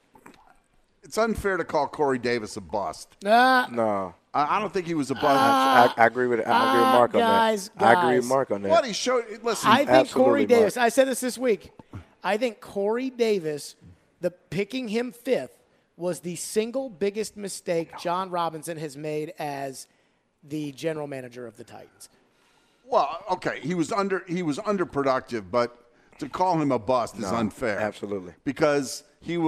– it's unfair to call Corey Davis a bust. No. I don't think he was a bust. I agree with Mark on that. I agree with Mark on that. What he showed – listen. I think Corey Mark. Davis – I said this week. I think Corey Davis, picking him fifth, was the single biggest mistake John Robinson has made as the general manager of the Titans. Well, okay, he was underproductive, but to call him a bust is unfair. Absolutely. Because he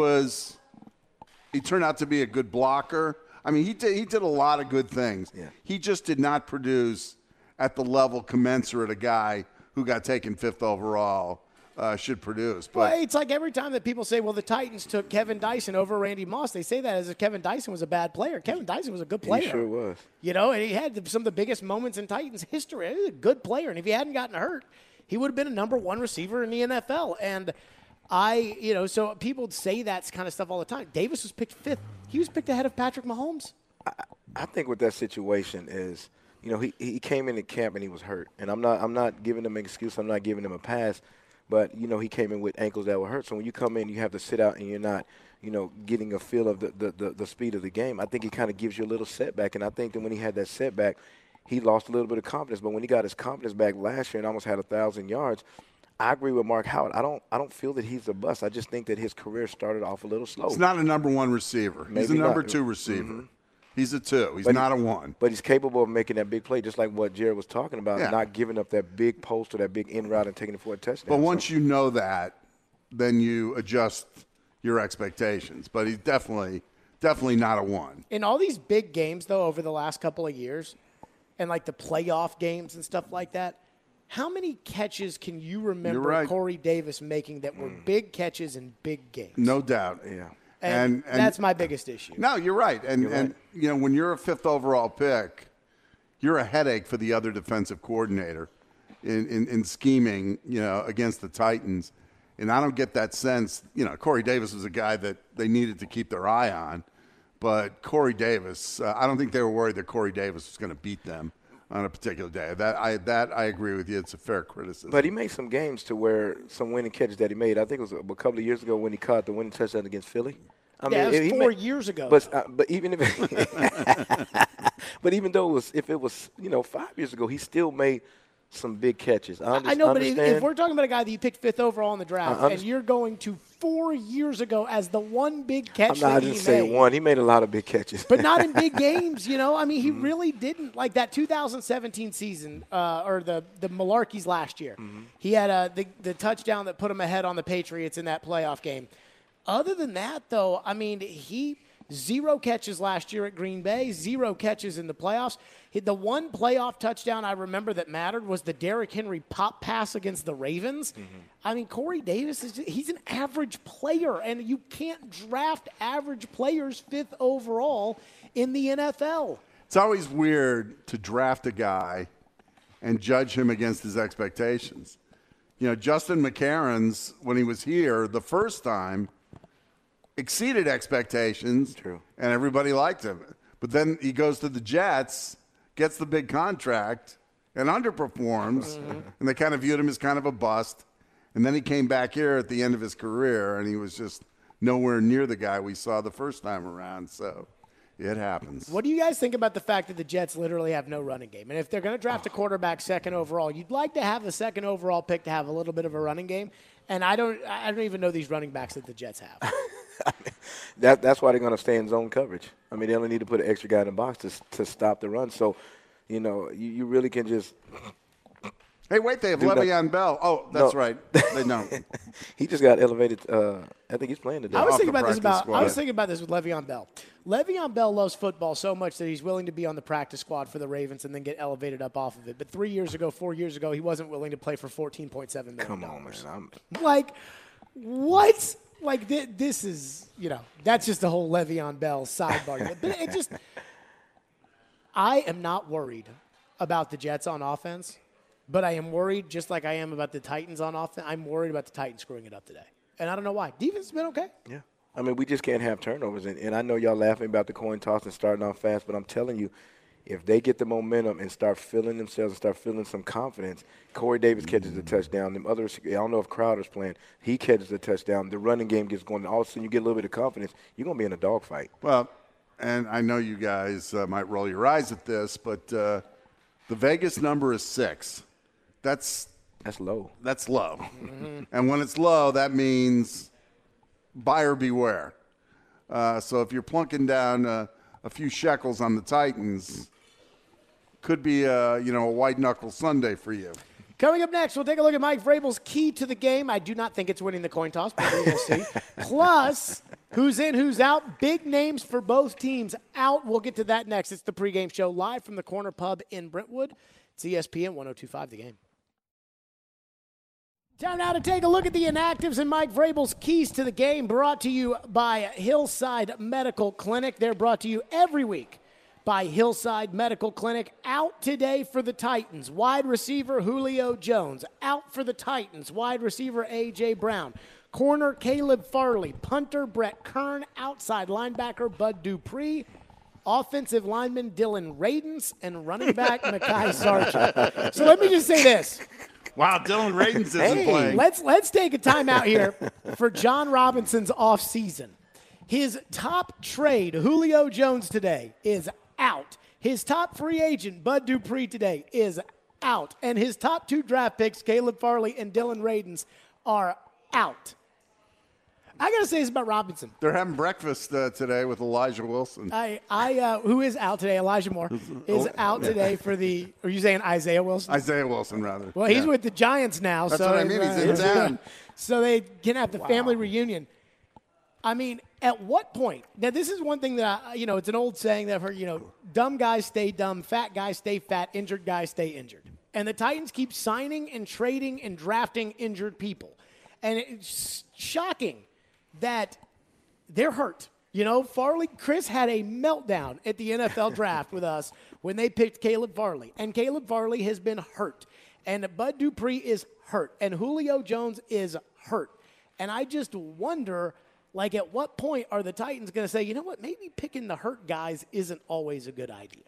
turned out to be a good blocker. I mean, he did a lot of good things. Yeah. He just did not produce at the level commensurate a guy who got taken fifth overall should produce. But well, it's like every time that people say, well, the Titans took Kevin Dyson over Randy Moss, they say that as if Kevin Dyson was a bad player. Kevin Dyson was a good player. He sure was. And he had some of the biggest moments in Titans history. He was a good player, and if he hadn't gotten hurt, he would have been a number one receiver in the NFL. And so people say that kind of stuff all the time. Davis was picked fifth. He was picked ahead of Patrick Mahomes. I think with that situation is, he came into camp and he was hurt. And I'm not giving him an excuse. I'm not giving him a pass. But, he came in with ankles that were hurt. So when you come in, you have to sit out and you're not, getting a feel of the speed of the game. I think it kind of gives you a little setback. And I think that when he had that setback, he lost a little bit of confidence. But when he got his confidence back last year and almost had 1,000 yards, I agree with Mark Howard. I don't feel that he's a bust. I just think that his career started off a little slow. He's not a number one receiver. He's a number two receiver. Mm-hmm. He's a two. He's not a one. But he's capable of making that big play, just like what Jared was talking about, not giving up that big post or that big in route and taking it for a touchdown. But once you know that, then you adjust your expectations. But he's definitely not a one. In all these big games, though, over the last couple of years, and like the playoff games and stuff like that, how many catches can you remember Corey Davis making that were big catches in big games? No doubt. Yeah. And that's my biggest issue. No, you're right. And when you're a fifth overall pick, you're a headache for the other defensive coordinator in scheming, against the Titans. And I don't get that sense. Corey Davis was a guy that they needed to keep their eye on. But Corey Davis, I don't think they were worried that Corey Davis was going to beat them on a particular day. That I agree with you. It's a fair criticism. But he made some games to where some winning catches that he made. I think it was a couple of years ago when he caught the winning touchdown against Philly. It was 4 years ago. But even even though if it was 5 years ago, he still made some big catches. I know, but if we're talking about a guy that you picked fifth overall in the draft, and you're going to 4 years ago as the one big catch I didn't say one. He made a lot of big catches. But not in big games, he really didn't. Like that 2017 season, or the Malarkeys last year. Mm-hmm. He had the touchdown that put him ahead on the Patriots in that playoff game. Other than that, though, he 0 catches last year at Green Bay, 0 catches in the playoffs. The one playoff touchdown I remember that mattered was the Derrick Henry pop pass against the Ravens. Mm-hmm. Corey Davis, he's an average player, and you can't draft average players fifth overall in the NFL. It's always weird to draft a guy and judge him against his expectations. Justin McCarron's, when he was here the first time, exceeded expectations. True. And everybody liked him. But then he goes to the Jets, gets the big contract, and underperforms, and they kind of viewed him as kind of a bust. And then he came back here at the end of his career, and he was just nowhere near the guy we saw the first time around. So it happens. What do you guys think about the fact that the Jets literally have no running game? And if they're going to draft a quarterback second overall, you'd like to have the second overall pick to have a little bit of a running game. And I don't even know these running backs that the Jets have. That's why they're going to stay in zone coverage. I mean, they only need to put an extra guy in the box to stop the run. So, you really can just – Hey, wait, they have Le'Veon Bell. Oh, that's right. They don't. He just got elevated. I think he's playing today. I was thinking about this with Le'Veon Bell. Le'Veon Bell loves football so much that he's willing to be on the practice squad for the Ravens and then get elevated up off of it. But 4 years ago, he wasn't willing to play for $14.7 million. Come on, man. Like, what? Like, this is, that's just the whole Le'Veon Bell sidebar. But it just – I am not worried about the Jets on offense. But I am worried, just like I am about the Titans on offense. I'm worried about the Titans screwing it up today. And I don't know why. Defense has been okay. Yeah. I mean, we just can't have turnovers. And I know y'all laughing about the coin toss and starting off fast, but I'm telling you, if they get the momentum and start feeling themselves and start feeling some confidence, Corey Davis catches a touchdown. Them others, I don't know if Crowder's playing. He catches a touchdown. The running game gets going. All of a sudden, you get a little bit of confidence. You're going to be in a dogfight. Well, and I know you guys might roll your eyes at this, but the Vegas number is 6. That's low. That's low. Mm-hmm. And when it's low, that means buyer beware. So if you're plunking down a few shekels on the Titans, could be a white knuckle Sunday for you. Coming up next, we'll take a look at Mike Vrabel's key to the game. I do not think it's winning the coin toss, but we will see. Plus, who's in, who's out. Big names for both teams out. We'll get to that next. It's the pregame show live from the Corner Pub in Brentwood. It's ESPN 102.5 The Game. Time now to take a look at the inactives and Mike Vrabel's keys to the game, brought to you by Hillside Medical Clinic. They're brought to you every week by Hillside Medical Clinic. Out today for the Titans, wide receiver Julio Jones. Out for the Titans, wide receiver A.J. Brown. Corner Caleb Farley. Punter Brett Kern. Outside linebacker Bud Dupree. Offensive lineman Dylan Radins. And running back Mekhi Sargent. So let me just say this. Wow, Dylan Radins isn't playing. Let's take a timeout here for John Robinson's offseason. His top trade, Julio Jones, today is out. His top free agent, Bud Dupree, today is out. And his top 2 draft picks, Caleb Farley and Dylan Radins, are out. I got to say this about Robinson. They're having breakfast today with Elijah Wilson. Who is out today? Elijah Moore is out today for the – are you saying Isaiah Wilson? Isaiah Wilson, rather. Well, he's with the Giants now. That's what I mean. He's in town. So they can have the family reunion. I mean, at what point – now, this is one thing that, it's an old saying that I've heard, dumb guys stay dumb, fat guys stay fat, injured guys stay injured. And the Titans keep signing and trading and drafting injured people. And it's shocking that they're hurt. Chris had a meltdown at the NFL draft with us when they picked Caleb Farley. And Caleb Farley has been hurt. And Bud Dupree is hurt. And Julio Jones is hurt. And I just wonder, at what point are the Titans going to say, you know what, maybe picking the hurt guys isn't always a good idea?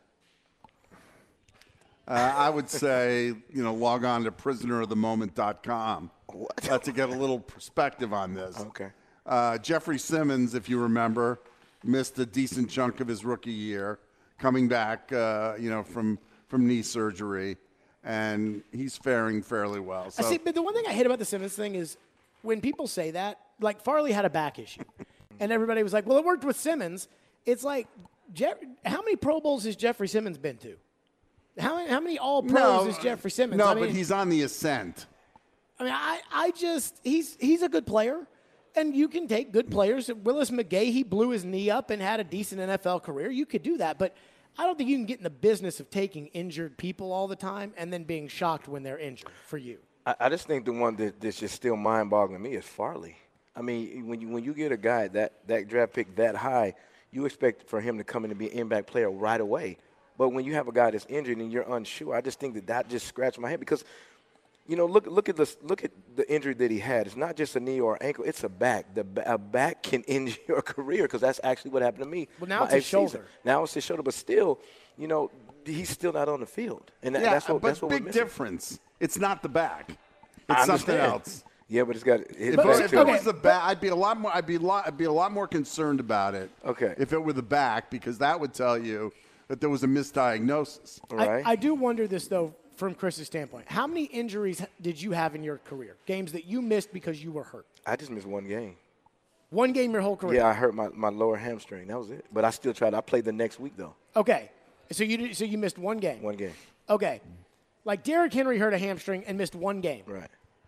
I would say, log on to prisonerofthemoment.com to get a little perspective on this. Okay. Jeffrey Simmons, if you remember, missed a decent chunk of his rookie year, coming back, from knee surgery, and he's faring fairly well. So. See, but the one thing I hate about the Simmons thing is when people say that, like Farley had a back issue, and everybody was like, well, it worked with Simmons. It's like, how many Pro Bowls has Jeffrey Simmons been to? How many All-Pros is Jeffrey Simmons? No, but he's on the ascent. I mean, he's a good player, and you can take good players. Willis McGahee, he blew his knee up and had a decent NFL career. You could do that, but I don't think you can get in the business of taking injured people all the time and then being shocked when they're injured for you. I just think the one that's just still mind-boggling me is Farley. I mean, when you get a guy that draft pick that high, you expect for him to come in and be an impact player right away. But when you have a guy that's injured and you're unsure, I just think that just scratched my head because, look at the injury that he had. It's not just a knee or ankle; it's a back. A back can end your career because that's actually what happened to me. Well, now it's his shoulder. Now it's his shoulder, but still, he's still not on the field, and that's what big we're missing. difference. It's not the back; it's something else. Yeah, but it's got. If it was the back, I'd be a lot more concerned about it. Okay. If it were the back, because that would tell you that there was a misdiagnosis. Right. I do wonder this, though, from Chris's standpoint. How many injuries did you have in your career? Games that you missed because you were hurt? I just missed one game. 1 game your whole career? Yeah, I hurt my lower hamstring. That was it. But I still tried. I played the next week, though. Okay. So you missed 1 game? 1 game. Okay. Like Derrick Henry hurt a hamstring and missed 1 game. Right.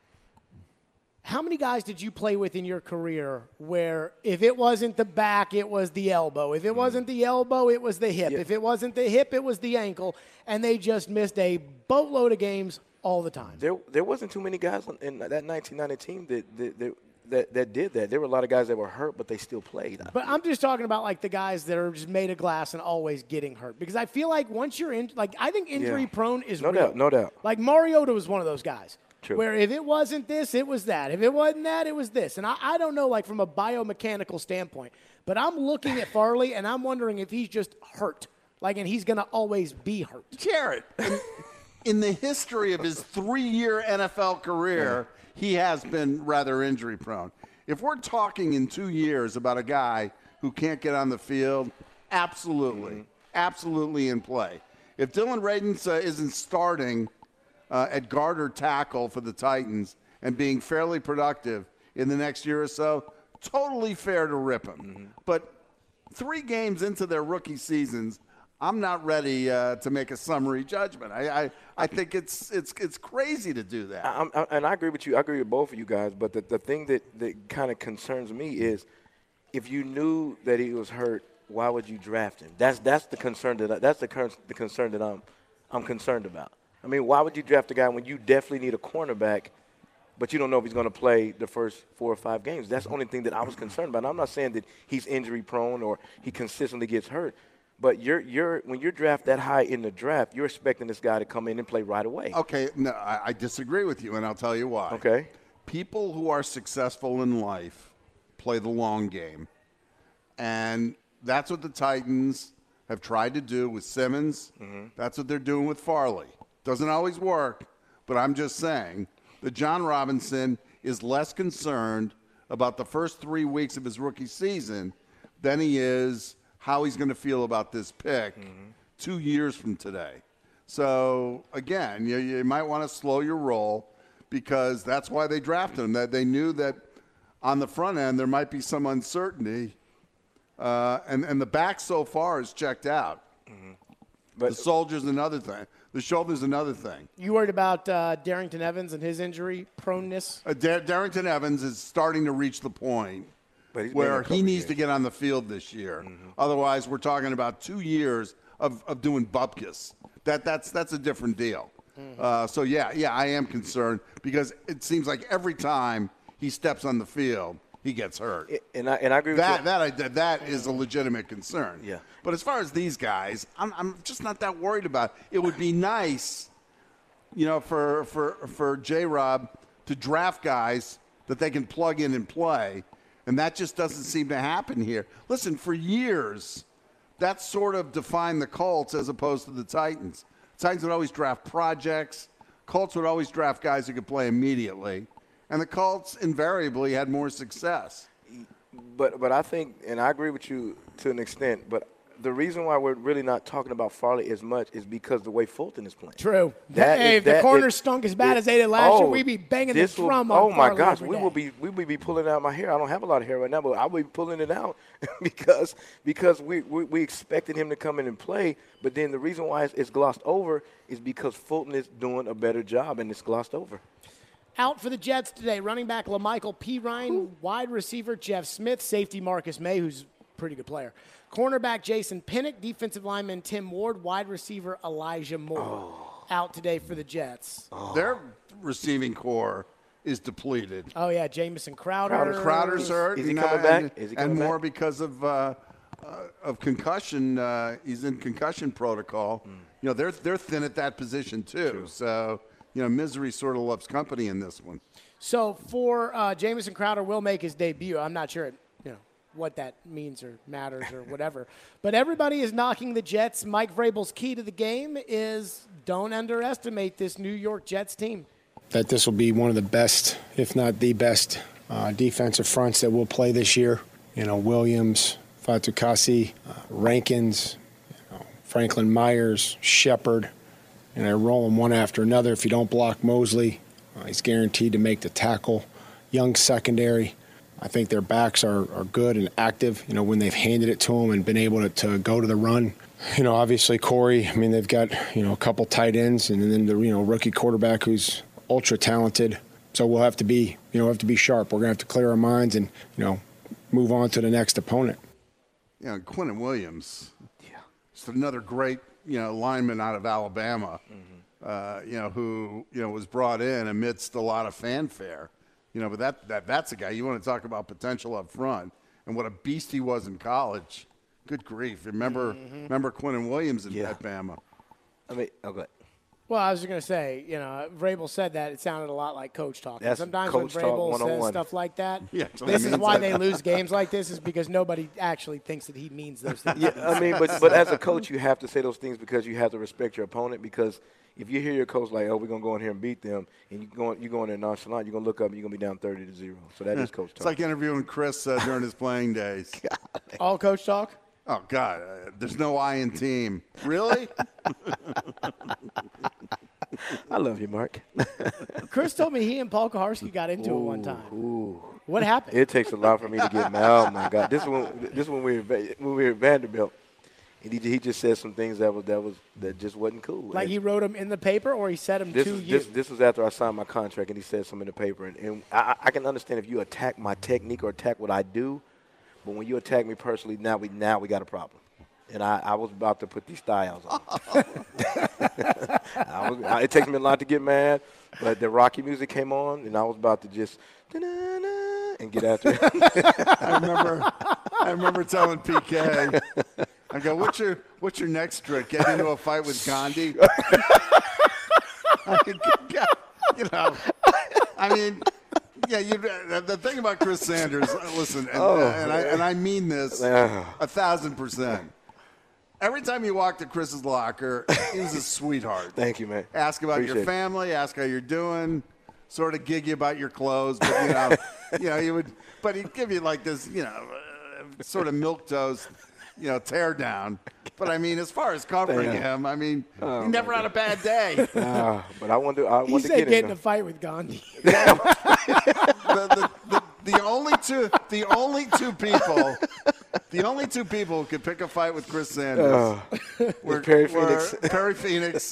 How many guys did you play with in your career where if it wasn't the back, it was the elbow? If it wasn't the elbow, it was the hip. Yeah. If it wasn't the hip, it was the ankle. And they just missed a boatload of games all the time. There wasn't too many guys in that 1990 team that did that. There were a lot of guys that were hurt, but they still played. But I'm just talking about like the guys that are just made of glass and always getting hurt. Because I feel like once you're in, like I think injury prone is real. No doubt. Like Mariota was one of those guys. True. Where if it wasn't this, it was that. If it wasn't that, it was this. And I don't know, like from a biomechanical standpoint, but I'm looking at Farley and I'm wondering if he's just hurt. Like, and he's going to always be hurt. Jarrett, in the history of his 3-year NFL career, he has been rather injury prone. If we're talking in 2 years about a guy who can't get on the field, absolutely in play. If Dylan Radin isn't starting at guard or tackle for the Titans and being fairly productive in the next year or so, totally fair to rip him. But 3 games into their rookie seasons, I'm not ready to make a summary judgment. I think it's crazy to do that. And I agree with you. I agree with both of you guys. But the thing that kind of concerns me is if you knew that he was hurt, why would you draft him? That's the concern the concern that I'm concerned about. I mean, why would you draft a guy when you definitely need a cornerback, but you don't know if he's going to play the first 4 or 5 games? That's the only thing that I was concerned about. And I'm not saying that he's injury prone or he consistently gets hurt, but when you're drafted that high in the draft, you're expecting this guy to come in and play right away. Okay, no, I disagree with you, and I'll tell you why. Okay. People who are successful in life play the long game, and that's what the Titans have tried to do with Simmons. That's what they're doing with Farley. Doesn't always work, but I'm just saying that John Robinson is less concerned about the first 3 weeks of his rookie season than he is how he's going to feel about this pick 2 years from today. So, again, you might want to slow your roll because that's why they drafted him. That they knew that on the front end there might be some uncertainty, and the back so far is checked out. But the soldier's another thing. The shoulder's another thing. You worried about Darrington Evans and his injury proneness? Darrington Evans is starting to reach the point where he needs to get on the field this year. Otherwise, we're talking about 2 years of doing bupkis. That's a different deal. So, yeah, I am concerned because it seems like every time he steps on the field, he gets hurt. And I agree with you. That is a legitimate concern. Yeah. But as far as these guys, I'm just not that worried about it. It would be nice, for J-Rob to draft guys that they can plug in and play, and that just doesn't seem to happen here. Listen, for years, that sort of defined the Colts as opposed to the Titans. Titans would always draft projects. Colts would always draft guys who could play immediately. And the Colts invariably had more success. But I think, and I agree with you to an extent, but the reason why we're really not talking about Farley as much is because the way Fulton is playing. True. If the corner stunk as bad as they did last year, we'd be banging the drum on Farley. Oh, my gosh. We would be pulling out my hair. I don't have a lot of hair right now, but I would be pulling it out because we expected him to come in and play. But then the reason why it's glossed over is because Fulton is doing a better job, and it's glossed over. Out for the Jets today, running back LaMichael Pirine, wide receiver Jeff Smith, safety Marcus May, who's a pretty good player, cornerback Jason Pinnock, defensive lineman Tim Ward, wide receiver Elijah Moore. Out today for the Jets. Their receiving core is depleted. Oh, yeah, Jamison Crowder. Crowder's hurt. Is he coming back? And more because of concussion. He's in concussion protocol. They're thin at that position too. True. So. Misery sort of loves company in this one. So for Jamison Crowder will make his debut. I'm not sure, what that means or matters or whatever. But everybody is knocking the Jets. Mike Vrabel's key to the game is don't underestimate this New York Jets team. That this will be one of the best, if not the best, defensive fronts that we'll play this year. Williams, Fatukasi, Rankins, Franklin Myers, Shepard. And I roll them one after another. If you don't block Mosley, he's guaranteed to make the tackle. Young secondary. I think their backs are good and active, when they've handed it to them and been able to go to the run. Obviously Corey, they've got, a couple tight ends and then the, rookie quarterback who's ultra talented. So we'll have to be, sharp. We're going to have to clear our minds and, move on to the next opponent. Quinnen Williams, just another great, lineman out of Alabama, who, was brought in amidst a lot of fanfare. But that's a guy you want to talk about potential up front and what a beast he was in college. Good grief! Remember Quinnen Williams at Bama. Okay. Well, I was just going to say, Vrabel said that. It sounded a lot like coach talk. That's sometimes coach when Vrabel talk says stuff like that, this is why they lose games like this, is because nobody actually thinks that he means those things. Yeah, but as a coach, you have to say those things because you have to respect your opponent. Because if you hear your coach like, "Oh, we're gonna go in here and beat them," and you go in there nonchalant, you're gonna look up and you're gonna be down 30-0. So that is coach talk. It's like interviewing Chris during his playing days. All coach talk. Oh God, there's no I in team. Really? I love you, Mark. Chris told me he and Paul Kaharski got into it one time. What happened? It takes a lot for me to get mad. Oh my God! This is when we were at Vanderbilt, and he just said some things that just wasn't cool. Like he wrote them in the paper, or he said them to you. This was after I signed my contract, and he said something in the paper. And I can understand if you attack my technique or attack what I do, but when you attack me personally, now we got a problem. And I was about to put these styles on. It takes me a lot to get mad, but the Rocky music came on, and I was about to just and get after it. I remember telling PK, I go, "What's your next trick? Get into a fight with Gandhi?" The thing about Chris Sanders, listen, and I mean this 1,000%. Every time you walked to Chris's locker, he was a sweetheart. Thank you, man. Ask about your family, ask how you're doing, sort of gig you about your clothes, but he would, but he'd give you like this, sort of milquetoast, tear down. But as far as covering him, he never had a bad day. But I want to get in a fight with Gandhi. The only two people who could pick a fight with Chris Sanders were Perry Phoenix.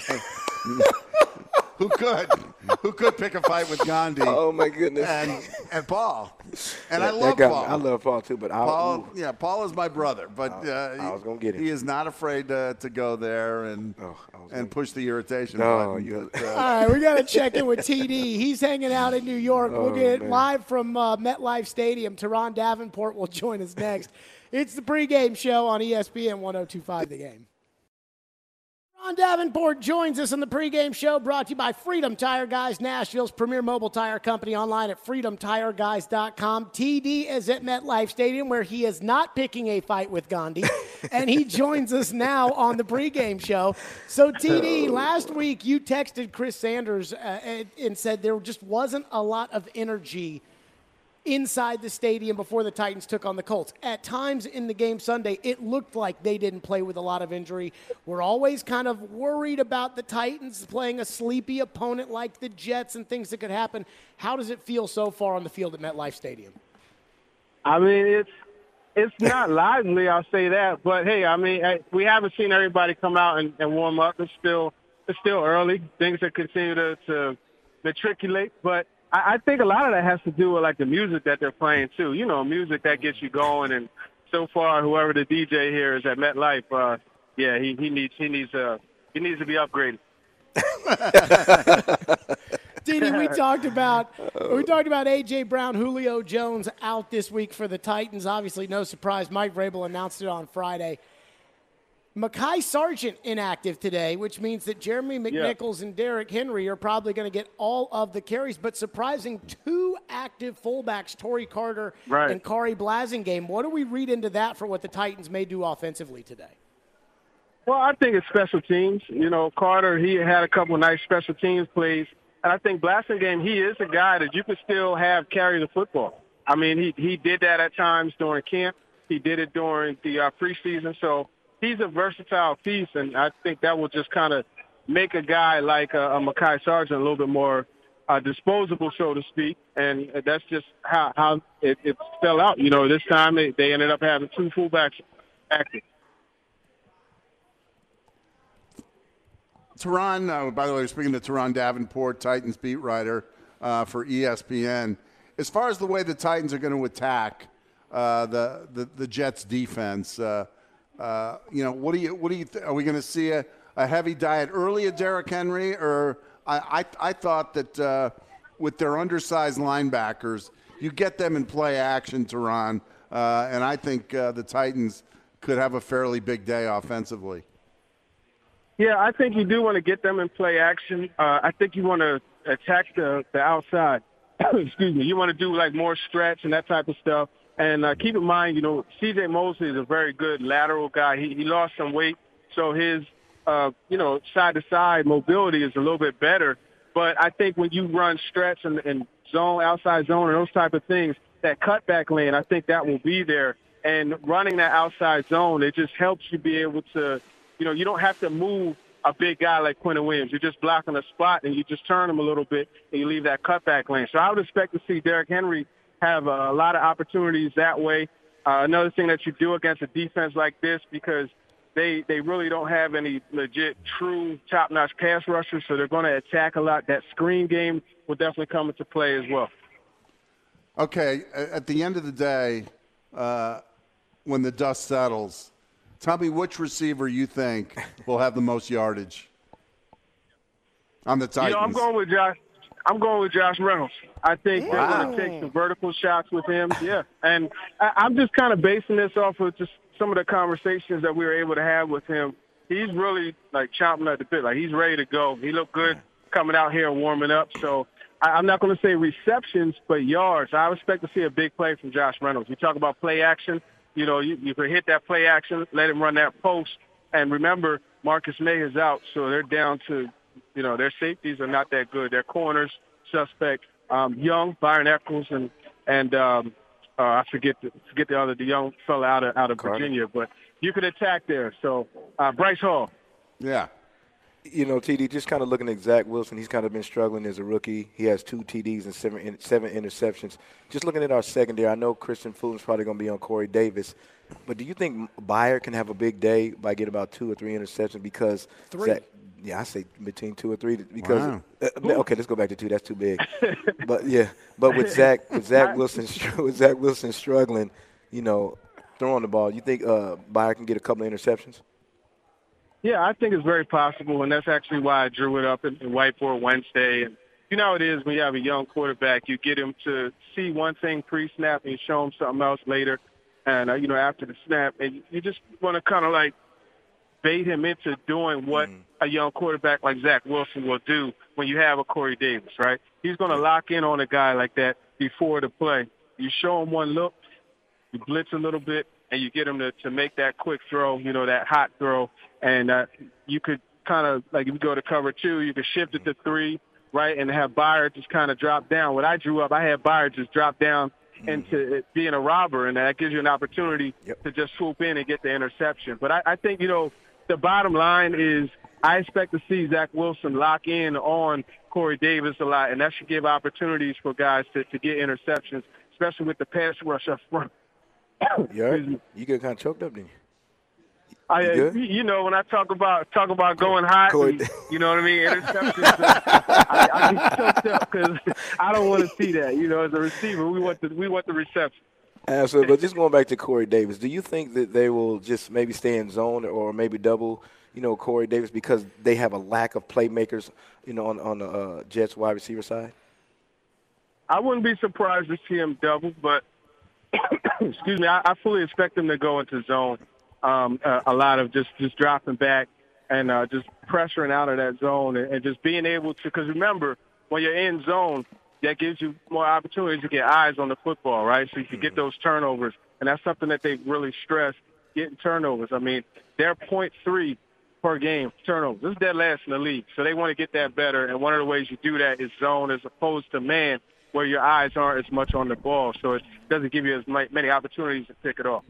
Who could pick a fight with Gandhi? Oh my goodness! And Paul, and I love Paul. I love Paul too, but Paul is my brother. But I was gonna get him. He is not afraid to go there and push the irritation button. All right, we got to check in with TD. He's hanging out in New York. We'll get it live from MetLife Stadium. Teron Davenport will join us next. It's the pregame show on ESPN 102.5 The Game. Ron Davenport joins us on the pregame show, brought to you by Freedom Tire Guys, Nashville's premier mobile tire company, online at freedomtireguys.com. TD is at MetLife Stadium, where he is not picking a fight with Gandhi, and he joins us now on the pregame show. So, TD, last week you texted Chris Sanders and said there just wasn't a lot of energy inside the stadium before the Titans took on the Colts. At times in the game Sunday, it looked like they didn't play with a lot of injury. We're always kind of worried about the Titans playing a sleepy opponent like the Jets and things that could happen. How does it feel so far on the field at MetLife Stadium? It's not lively, I'll say that. But, hey, we haven't seen everybody come out and warm up. It's still early. Things that continue to matriculate. But I think a lot of that has to do with, like, the music that they're playing, too. Music that gets you going. And so far, whoever the DJ here is at MetLife, he needs to be upgraded. Didi, we talked about A.J. Brown, Julio Jones out this week for the Titans. Obviously, no surprise. Mike Vrabel announced it on Friday. Mekhi Sargent inactive today, which means that Jeremy McNichols and Derrick Henry are probably going to get all of the carries. But surprising, two active fullbacks, Torrey Carter and Kari Blasingame. What do we read into that for what the Titans may do offensively today? Well, I think it's special teams. Carter, he had a couple of nice special teams plays. And I think Blasingame, he is a guy that you can still have carry the football. He did that at times during camp. He did it during the preseason. So he's a versatile piece, and I think that will just kind of make a guy like a Mekhi Sargent a little bit more disposable, so to speak, and that's just how it fell out. This time they ended up having 2 fullbacks active. Teron, by the way, we're speaking to Teron Davenport, Titans beat writer for ESPN. As far as the way the Titans are going to attack the Jets defense, what do you are we going to see a heavy diet early at Derrick Henry, or I thought that with their undersized linebackers, you get them in play action, Teron, and I think the Titans could have a fairly big day offensively. Yeah, I think you do want to get them in play action. I think you want to attack the outside. Excuse me. You want to do like more stretch and that type of stuff. And keep in mind, C.J. Mosley is a very good lateral guy. He lost some weight, so his side-to-side mobility is a little bit better. But I think when you run stretch and zone, outside zone, and those type of things, that cutback lane, I think that will be there. And running that outside zone, it just helps you be able to, you don't have to move a big guy like Quentin Williams. You're just blocking a spot, and you just turn him a little bit, and you leave that cutback lane. So I would expect to see Derrick Henry have a lot of opportunities that way. Another thing that you do against a defense like this, because they really don't have any legit, true, top-notch pass rushers, so they're going to attack a lot. That screen game will definitely come into play as well. Okay, at the end of the day, when the dust settles, tell me which receiver you think will have the most yardage on the Titans. I'm going with Josh Reynolds. I think they're going to take some vertical shots with him. Yeah, and I'm just kind of basing this off of just some of the conversations that we were able to have with him. He's really like chomping at the bit. Like he's ready to go. He looked good coming out here and warming up. So I'm not going to say receptions, but yards. I expect to see a big play from Josh Reynolds. You talk about play action. You can hit that play action, let him run that post. And remember, Marcus May is out, so they're down to, their safeties are not that good. Their corners, suspect, Young, Byron Eccles, and I forget the other, the young fella out of Virginia. But you can attack there. So Bryce Hall. Yeah. TD, just kind of looking at Zach Wilson, he's kind of been struggling as a rookie. He has 2 TDs and seven interceptions. Just looking at our secondary, I know Christian Fulton's probably going to be on Corey Davis, but do you think Byard can have a big day by getting about 2 or 3 interceptions? Because 3. I say between 2 or 3 because wow. Okay, let's go back to 2. That's too big. But with Zach Wilson struggling, throwing the ball, you think Byard can get a couple of interceptions? Yeah, I think it's very possible, and that's actually why I drew it up in Whiteboard Wednesday. And you know how it is when you have a young quarterback. You get him to see one thing pre-snap, and you show him something else later, and, after the snap. And you just want to kind of, like, bait him into doing what a young quarterback like Zach Wilson will do when you have a Corey Davis, right? He's going to lock in on a guy like that before the play. You show him one look, you blitz a little bit, and you get him to make that quick throw, that hot throw. And you could kind of, like, if you go to cover 2, you could shift it to 3, right, and have Byard just kind of drop down. When I drew up, I had Byard just drop down into being a robber, and that gives you an opportunity to just swoop in and get the interception. But I think, the bottom line is I expect to see Zach Wilson lock in on Corey Davis a lot, and that should give opportunities for guys to get interceptions, especially with the pass rush up front. Yeah, you get kind of choked up, didn't you? When I talk about going hot, and, you know what I mean, interceptions, I get choked up because I don't want to see that. As a receiver, we want the reception. Absolutely. But just going back to Corey Davis, do you think that they will just maybe stay in zone or maybe double, Corey Davis because they have a lack of playmakers, on the Jets wide receiver side? I wouldn't be surprised to see him double, but excuse me, I fully expect them to go into zone. A lot of just dropping back and just pressuring out of that zone and just being able to, because remember, when you're in zone, that gives you more opportunities to get eyes on the football, right? So you can get those turnovers, and that's something that they really stress, getting turnovers. I mean, they're 0.3 per game turnovers. This is dead last in the league, so they want to get that better, and one of the ways you do that is zone as opposed to man, where your eyes aren't as much on the ball, so it doesn't give you as many opportunities to pick it off.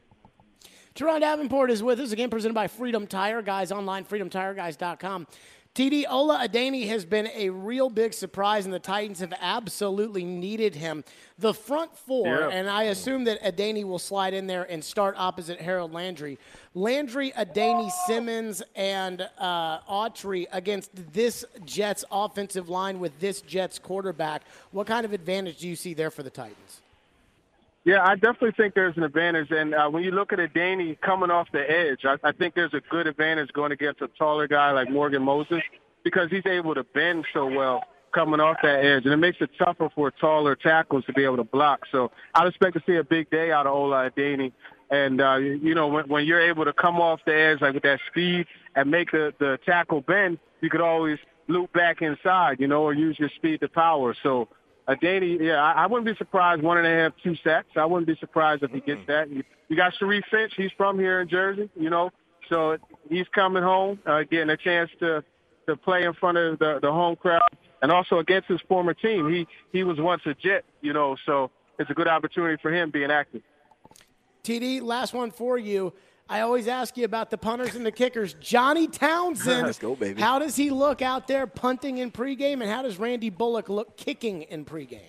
Teron Davenport is with us, again, presented by Freedom Tire. Guys online, freedomtireguys.com. TD, Ola Adeni has been a real big surprise, and the Titans have absolutely needed him. The front four, and I assume that Adeni will slide in there and start opposite Harold Landry. Landry, Adeni, Simmons, and Autry against this Jets offensive line with this Jets quarterback. What kind of advantage do you see there for the Titans? Yeah, I definitely think there's an advantage. And when you look at Adeni coming off the edge, I think there's a good advantage going against a taller guy like Morgan Moses because he's able to bend so well coming off that edge. And it makes it tougher for taller tackles to be able to block. So I'd expect to see a big day out of Ola Adeni. And, when you're able to come off the edge like with that speed and make the tackle bend, you could always loop back inside, or use your speed to power. So, Adeni, I wouldn't be surprised 1.5, 2 sacks. I wouldn't be surprised if he gets that. You got Sharif Finch. He's from here in Jersey, so he's coming home, getting a chance to play in front of the home crowd and also against his former team. He was once a Jet, so it's a good opportunity for him being active. TD, last one for you. I always ask you about the punters and the kickers. Johnny Townsend. Let's go, baby. How does he look out there punting in pregame, and how does Randy Bullock look kicking in pregame?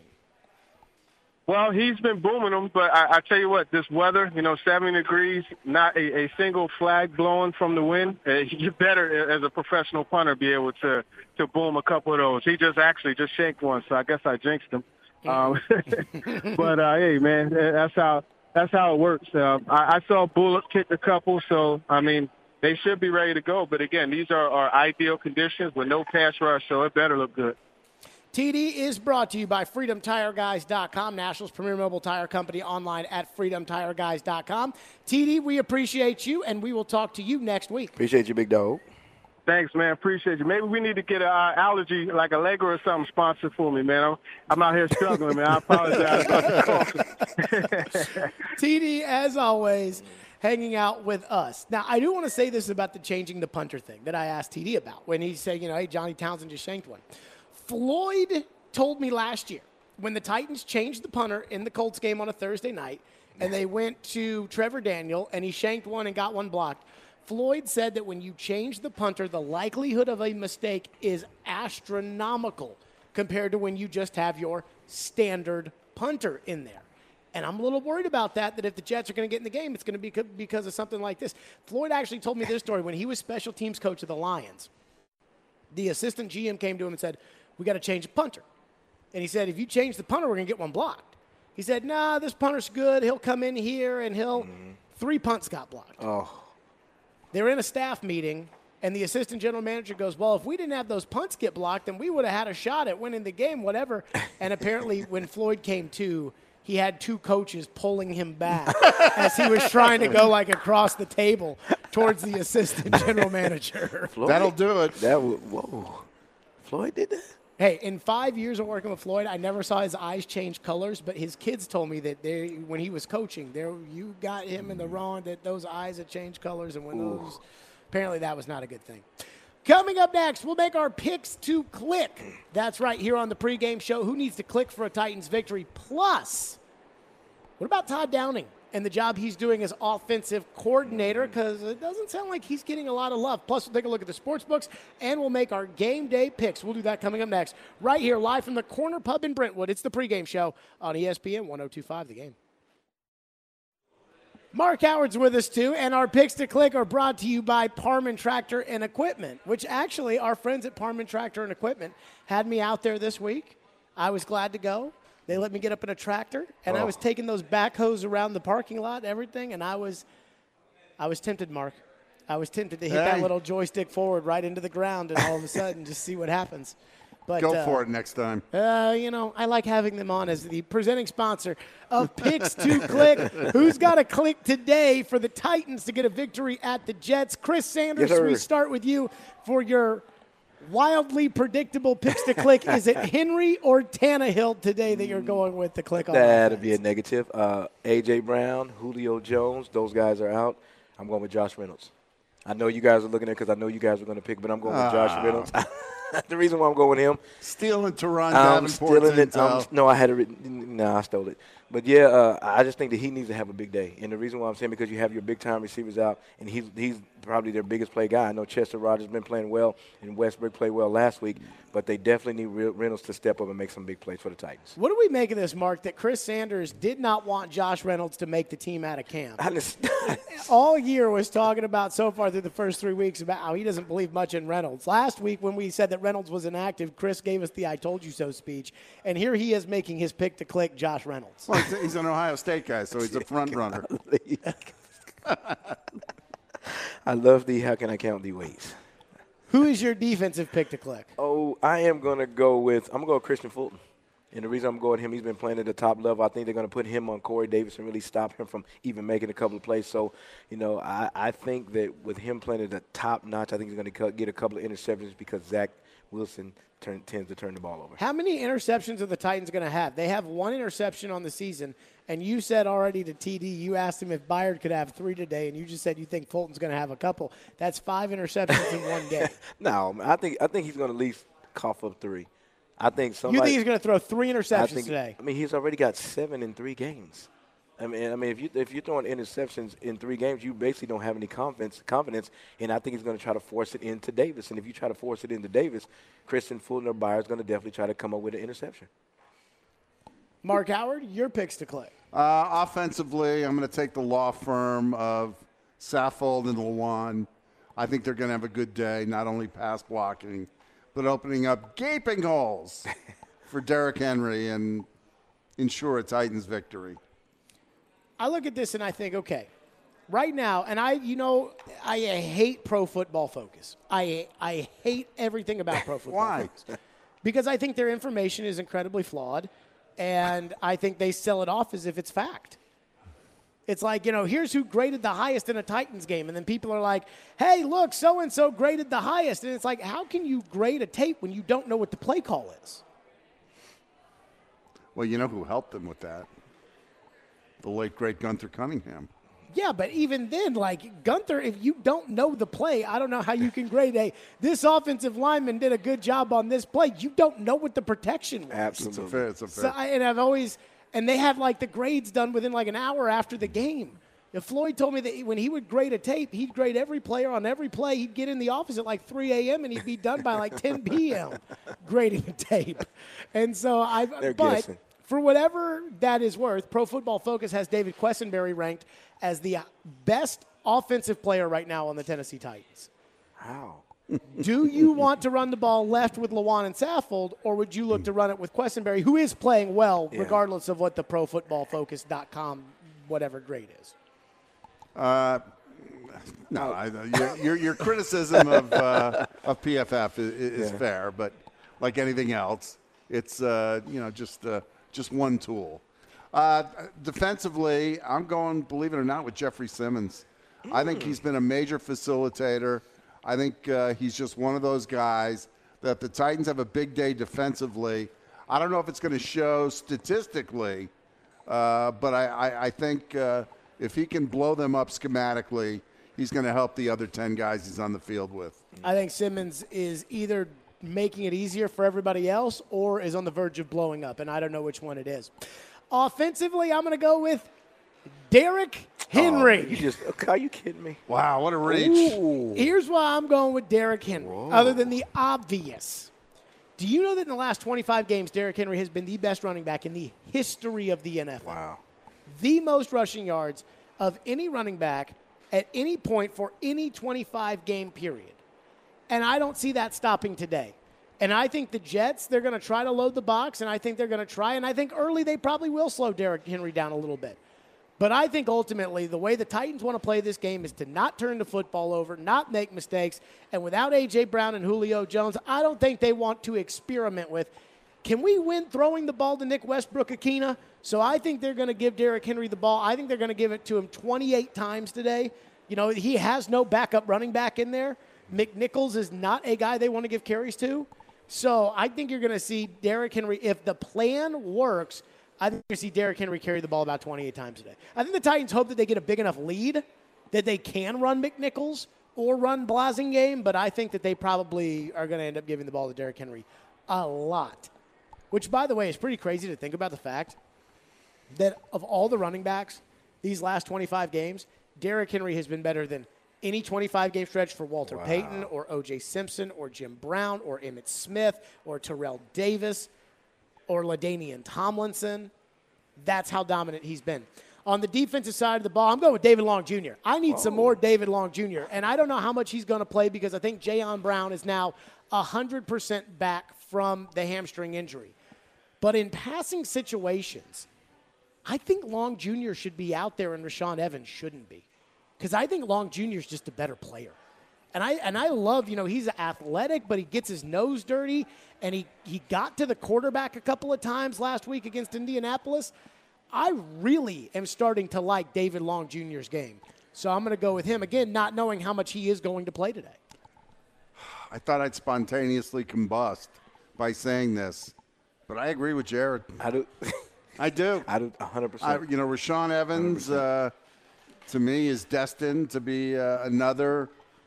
Well, he's been booming them, but I tell you what, this weather, 70 degrees, not a single flag blowing from the wind. You better, as a professional punter, be able to boom a couple of those. He just shanked one, so I guess I jinxed him. But, hey, man, that's how it works. I saw Bullock kick a couple, so, they should be ready to go. But, again, these are ideal conditions with no pass rush, so it better look good. TD is brought to you by FreedomTireGuys.com, Nashville's premier mobile tire company, online at FreedomTireGuys.com. TD, we appreciate you, and we will talk to you next week. Appreciate you, big dog. Thanks, man. Appreciate you. Maybe we need to get an allergy, like Allegra or something, sponsored for me, man. I'm out here struggling, man. I apologize about the cough. TD, as always, hanging out with us. Now, I do want to say this about the changing the punter thing that I asked TD about when he said, hey, Johnny Townsend just shanked one. Floyd told me last year when the Titans changed the punter in the Colts game on a Thursday night and they went to Trevor Daniel and he shanked one and got one blocked, Floyd said that when you change the punter, the likelihood of a mistake is astronomical compared to when you just have your standard punter in there. And I'm a little worried about that if the Jets are going to get in the game, it's going to be because of something like this. Floyd actually told me this story when he was special teams coach of the Lions. The assistant GM came to him and said, we got to change the punter. And he said, if you change the punter, we're going to get one blocked. He said, nah, this punter's good. He'll come in here and he'll – 3 punts got blocked. Oh. They were in a staff meeting, and the assistant general manager goes, well, if we didn't have those punts get blocked, then we would have had a shot at winning the game, whatever. And apparently when Floyd came to, he had 2 coaches pulling him back as he was trying to go like across the table towards the assistant general manager. Floyd? That'll do it. Whoa. Floyd did that? Hey, in 5 years of working with Floyd, I never saw his eyes change colors, but his kids told me that when he was coaching, you got him in the wrong, that those eyes had changed colors, and apparently that was not a good thing. Coming up next, we'll make our picks to click. That's right, here on the pregame show. Who needs to click for a Titans victory? Plus, what about Todd Downing and the job he's doing as offensive coordinator? Because it doesn't sound like he's getting a lot of love. Plus, we'll take a look at the sports books, and we'll make our game day picks. We'll do that coming up next, right here, live from the Corner Pub in Brentwood. It's the pregame show on ESPN 102.5 The Game. Mark Howard's with us, too, and our picks to click are brought to you by Parman Tractor and Equipment, which actually our friends at Parman Tractor and Equipment had me out there this week. I was glad to go. They let me get up in a tractor, and I was taking those backhoes around the parking lot and everything, and I was tempted, Mark. I was tempted to hit that little joystick forward right into the ground and all of a sudden just see what happens. But, go for it next time. I like having them on as the presenting sponsor of Picks to Click. Who's got a click today for the Titans to get a victory at the Jets? Chris Sanders, we start with you for your wildly predictable picks to click. Is it Henry or Tannehill today that you're going with to click on? That'll be a negative. A.J. Brown, Julio Jones, those guys are out. I'm going with Josh Reynolds. I know you guys are looking at it because I know you guys are going to pick, but I'm going with Josh Reynolds. The reason why I'm going with him. Stealing Teron I'm Davenport's stealing it. intel. No, I had it written. No, I stole it. But, yeah, I just think that he needs to have a big day. And the reason why I'm saying because you have your big-time receivers out, and he's probably their biggest play guy. I know Chester Rogers has been playing well, and Westbrook played well last week, but they definitely need Reynolds to step up and make some big plays for the Titans. What do we make of this, Mark, that Chris Sanders did not want Josh Reynolds to make the team out of camp? All year was talking about so far through the first 3 weeks about how he doesn't believe much in Reynolds. Last week when we said that Reynolds was inactive, Chris gave us the I told you so speech, and here he is making his pick to click Josh Reynolds. Well, he's an Ohio State guy, so he's a front runner. I love the how can I count the ways. Who is your defensive pick to click? Oh, I am going to go with Christian Fulton. And the reason I'm going with him, he's been playing at the top level. I think they're going to put him on Corey Davis and really stop him from even making a couple of plays. So, I think that with him playing at the top notch, I think he's going to get a couple of interceptions because Zach Wilson tends to turn the ball over. How many interceptions are the Titans going to have? They have 1 interception on the season, and you said already to TD, you asked him if Byard could have 3 today, and you just said you think Fulton's going to have a couple. That's 5 interceptions in one game. No, I think he's going to at least cough up 3. I think somebody. You think he's going to throw 3 interceptions today? I mean, he's already got 7 in 3 games. I mean, if you're throwing interceptions in 3 games, you basically don't have any confidence. And I think he's going to try to force it into Davis. And if you try to force it into Davis, Christian Fulton or Byard is going to definitely try to come up with an interception. Mark Howard, your picks to click. Offensively, I'm going to take the law firm of Saffold and Lewan. I think they're going to have a good day, not only pass blocking, but opening up gaping holes for Derrick Henry and ensure a Titans victory. I look at this and I think, okay, right now, and I hate Pro Football Focus. I hate everything about Pro Football Why? Focus. Because I think their information is incredibly flawed, and I think they sell it off as if it's fact. It's like, here's who graded the highest in a Titans game, and then people are like, hey, look, so-and-so graded the highest. And it's like, how can you grade a tape when you don't know what the play call is? Well, you know who helped them with that? The late, great Gunther Cunningham. Yeah, but even then, like, Gunther, if you don't know the play, I don't know how you can grade this offensive lineman did a good job on this play. You don't know what the protection was. Absolutely. It's a fair. And they had, like, the grades done within, like, an hour after the game. If Floyd told me that when he would grade a tape, he'd grade every player on every play. He'd get in the office at, like, 3 a.m., and he'd be done by, like, 10 p.m. grading the tape. And so They're guessing. For whatever that is worth, Pro Football Focus has David Quessenberry ranked as the best offensive player right now on the Tennessee Titans. Wow. Do you want to run the ball left with Lewan and Saffold, or would you look to run it with Quessenberry, who is playing well, regardless of what the ProFootballFocus.com whatever grade is? No, your criticism of PFF is fair, but like anything else, it's just one tool. Defensively, I'm going, believe it or not, with Jeffrey Simmons. I think he's been a major facilitator. I think he's just one of those guys that the Titans have a big day defensively. I don't know if it's going to show statistically, but I think if he can blow them up schematically, he's going to help the other 10 guys he's on the field with. I think Simmons is either making it easier for everybody else or is on the verge of blowing up, and I don't know which one it is. Offensively, I'm going to go with Derrick Henry. Are you kidding me? Wow, what a reach. Ooh. Here's why I'm going with Derrick Henry, other than the obvious. Do you know that in the last 25 games, Derrick Henry has been the best running back in the history of the NFL? Wow. The most rushing yards of any running back at any point for any 25-game period. And I don't see that stopping today. And I think the Jets, they're going to try to load the box, and I think they're going to try, and I think early they probably will slow Derrick Henry down a little bit. But I think ultimately the way the Titans want to play this game is to not turn the football over, not make mistakes, and without A.J. Brown and Julio Jones, I don't think they want to experiment with, can we win throwing the ball to Nick Westbrook-Akina? So I think they're going to give Derrick Henry the ball. I think they're going to give it to him 28 times today. He has no backup running back in there. McNichols is not a guy they want to give carries to. So I think you're going to see Derrick Henry, if the plan works, I think you're going to see Derrick Henry carry the ball about 28 times today. I think the Titans hope that they get a big enough lead that they can run McNichols or run Blasingame, but I think that they probably are going to end up giving the ball to Derrick Henry a lot. Which, by the way, is pretty crazy to think about the fact that of all the running backs, these last 25 games, Derrick Henry has been better than any 25-game stretch for Walter Payton or O.J. Simpson or Jim Brown or Emmitt Smith or Terrell Davis or LaDainian Tomlinson. That's how dominant he's been. On the defensive side of the ball, I'm going with David Long Jr. I need some more David Long Jr., and I don't know how much he's going to play because I think Jayon Brown is now 100% back from the hamstring injury. But in passing situations, I think Long Jr. should be out there and Rashaan Evans shouldn't be. Because I think Long Jr. is just a better player. And I love, he's athletic, but he gets his nose dirty, and he got to the quarterback a couple of times last week against Indianapolis. I really am starting to like David Long Jr.'s game. So I'm going to go with him, again, not knowing how much he is going to play today. I thought I'd spontaneously combust by saying this, but I agree with Jared. I do. I do. 100%. Rashaan Evans, to me, is destined to be another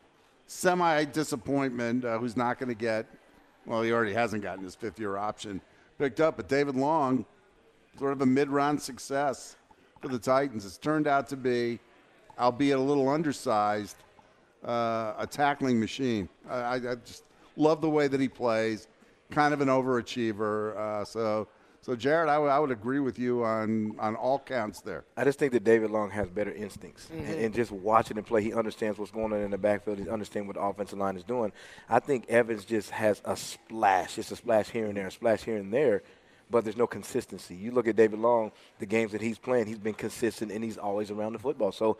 semi-disappointment who's not going to get, well, he already hasn't gotten his fifth-year option picked up, but David Long, sort of a mid-round success for the Titans. It's turned out to be, albeit a little undersized, a tackling machine. I just love the way that he plays, kind of an overachiever. So Jared, I would agree with you on all counts there. I just think that David Long has better instincts. And just watching him play, he understands what's going on in the backfield. He understands what the offensive line is doing. I think Evans just has a splash. It's a splash here and there, a splash here and there, but there's no consistency. You look at David Long, the games that he's playing, he's been consistent, and he's always around the football. So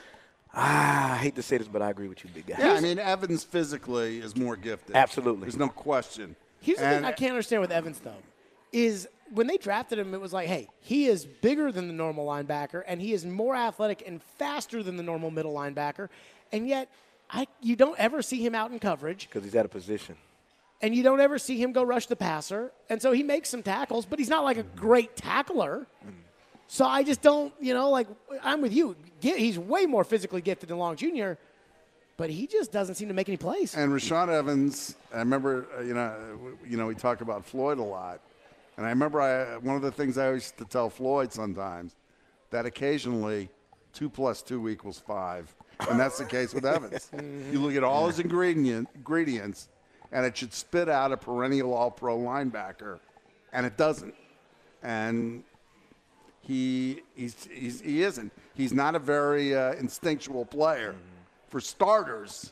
I hate to say this, but I agree with you, big guy. Yeah, I mean, Evans physically is more gifted. Absolutely. There's no question. Here's the thing I can't understand with Evans, though, is when they drafted him, it was like, hey, he is bigger than the normal linebacker, and he is more athletic and faster than the normal middle linebacker, and yet you don't ever see him out in coverage. Because he's out of position. And you don't ever see him go rush the passer. And so he makes some tackles, but he's not like a great tackler. So I just don't, I'm with you. He's way more physically gifted than Long Jr., but he just doesn't seem to make any plays. And Rashaan Evans, I remember, we talk about Floyd a lot. And I remember one of the things I used to tell Floyd sometimes, that occasionally 2 + 2 = 5. And that's the case with Evans. You look at all his ingredients, and it should spit out a perennial all-pro linebacker, and it doesn't. And he isn't. He's not a very instinctual player. For starters,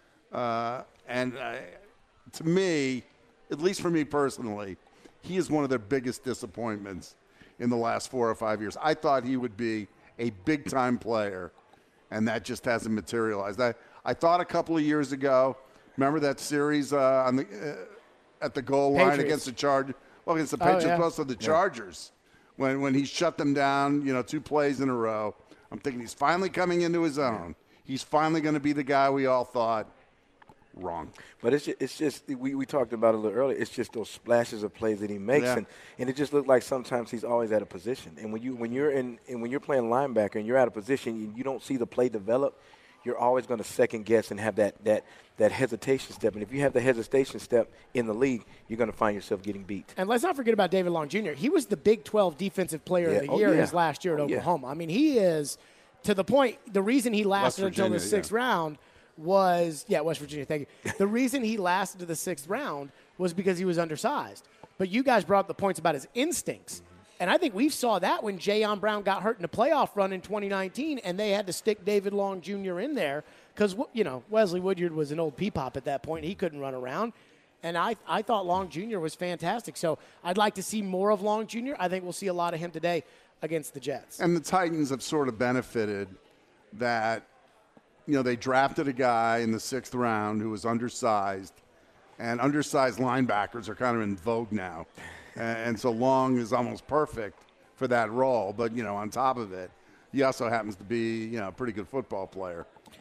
and to me, at least for me personally, he is one of their biggest disappointments in the last 4 or 5 years. I thought he would be a big-time player, and that just hasn't materialized. I thought a couple of years ago, remember that series at the goal line Patriots. against the Patriots, but also the Chargers, when he shut them down, 2 plays in a row. I'm thinking he's finally coming into his own. He's finally going to be the guy we all thought. Wrong. But it's just we talked about it a little earlier. It's just those splashes of plays that he makes, and it just looked like sometimes he's always out of position. And when you're playing linebacker and you're out of position, and you don't see the play develop, you're always going to second guess and have that hesitation step. And if you have the hesitation step in the league, you're going to find yourself getting beat. And let's not forget about David Long Jr. He was the Big 12 Defensive Player of the Year his last year at Oklahoma. I mean, he is to the point. The reason he lasted until the 6th round was West Virginia. Thank you. The reason he lasted to the 6th round was because he was undersized. But you guys brought up the points about his instincts. And I think we saw that when Jayon Brown got hurt in a playoff run in 2019, and they had to stick David Long Jr. in there because, Wesley Woodyard was an old peepop at that point. He couldn't run around. And I thought Long Jr. was fantastic. So I'd like to see more of Long Jr. I think we'll see a lot of him today against the Jets. And the Titans have sort of benefited that, they drafted a guy in the 6th round who was undersized, and undersized linebackers are kind of in vogue now. And so Long is almost perfect for that role. But, on top of it, he also happens to be, a pretty good football player.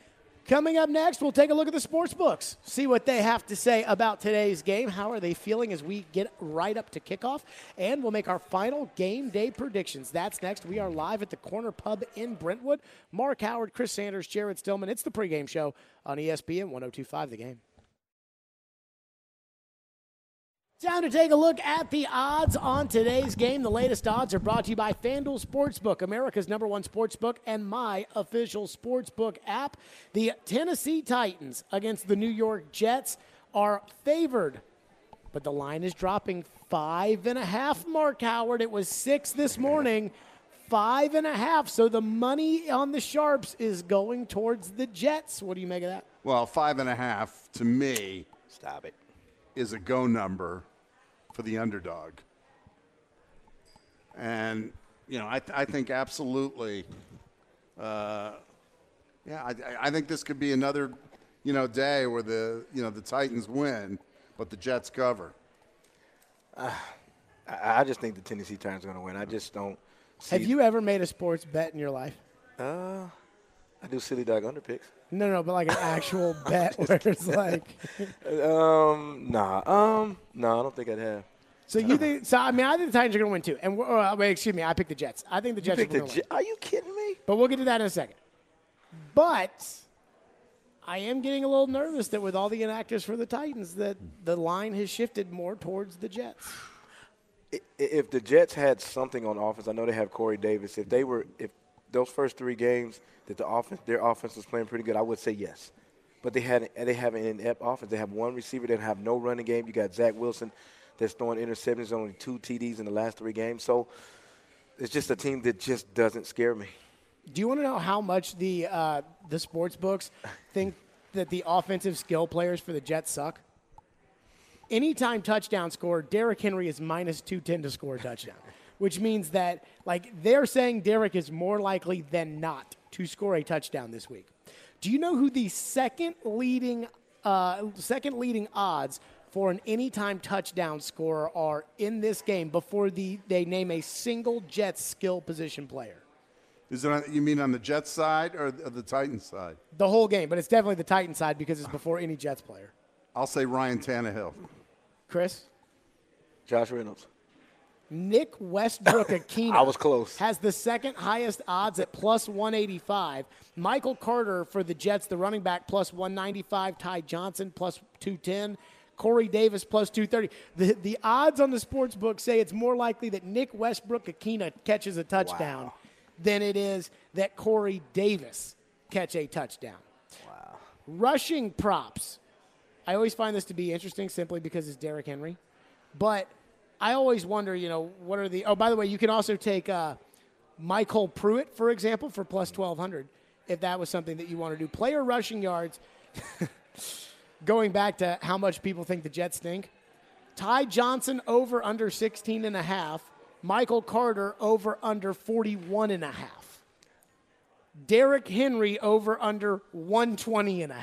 Coming up next, we'll take a look at the sports books, see what they have to say about today's game. How are they feeling as we get right up to kickoff? And we'll make our final game day predictions. That's next. We are live at the Corner Pub in Brentwood. Mark Howard, Chris Sanders, Jared Stillman. It's the pregame show on ESPN 102.5 The Game. Time to take a look at the odds on today's game. The latest odds are brought to you by FanDuel Sportsbook, America's #1 sportsbook and my official sportsbook app. The Tennessee Titans against the New York Jets are favored, but the line is dropping 5.5, Mark Howard. It was 6 this morning, 5.5. So the money on the Sharps is going towards the Jets. What do you make of that? Well, 5.5 to me Stop it. is a go number for the underdog. And, I think absolutely, I think this could be another, day where the Titans win, but the Jets cover. I just think the Tennessee Titans are going to win. I just don't see. Have you ever made a sports bet in your life? I do silly dog under picks. No, but like an actual bet where it's like. No, I don't think I'd have. So you think? So I think the Titans are going to win too. And excuse me, I picked the Jets. I think the Jets are going to win. Are you kidding me? But we'll get to that in a second. But I am getting a little nervous that with all the inactives for the Titans, that the line has shifted more towards the Jets. If the Jets had something on offense, I know they have Corey Davis. If those first 3 games that their offense was playing pretty good, I would say yes. But they have an inept offense. They have one receiver that have no running game. You got Zach Wilson that's throwing interceptions, only 2 TDs in the last 3 games. So it's just a team that just doesn't scare me. Do you want to know how much the sports books think that the offensive skill players for the Jets suck? Anytime touchdown score, Derrick Henry is -210 to score a touchdown, which means that they're saying Derrick is more likely than not to score a touchdown this week. Do you know who the second leading odds for an anytime touchdown scorer are in this game before they name a single Jets skill position player? Is it you mean on the Jets side or the Titans side? The whole game, but it's definitely the Titans side because it's before any Jets player. I'll say Ryan Tannehill. Chris? Josh Reynolds. Nick Westbrook-Akina I was close. has the second highest odds at +185. Michael Carter for the Jets, the running back, +195. Ty Johnson, +210. Corey Davis, +230. The odds on the sports book say it's more likely that Nick Westbrook-Akina catches a touchdown than it is that Corey Davis catch a touchdown. Wow. Rushing props. I always find this to be interesting simply because it's Derrick Henry. But I always wonder, what are the – oh, by the way, you can also take Michael Pruitt, for example, for +1,200 if that was something that you want to do. Player rushing yards, going back to how much people think the Jets stink. Ty Johnson over under 16.5. Michael Carter over under 41.5. Derrick Henry over under 120.5.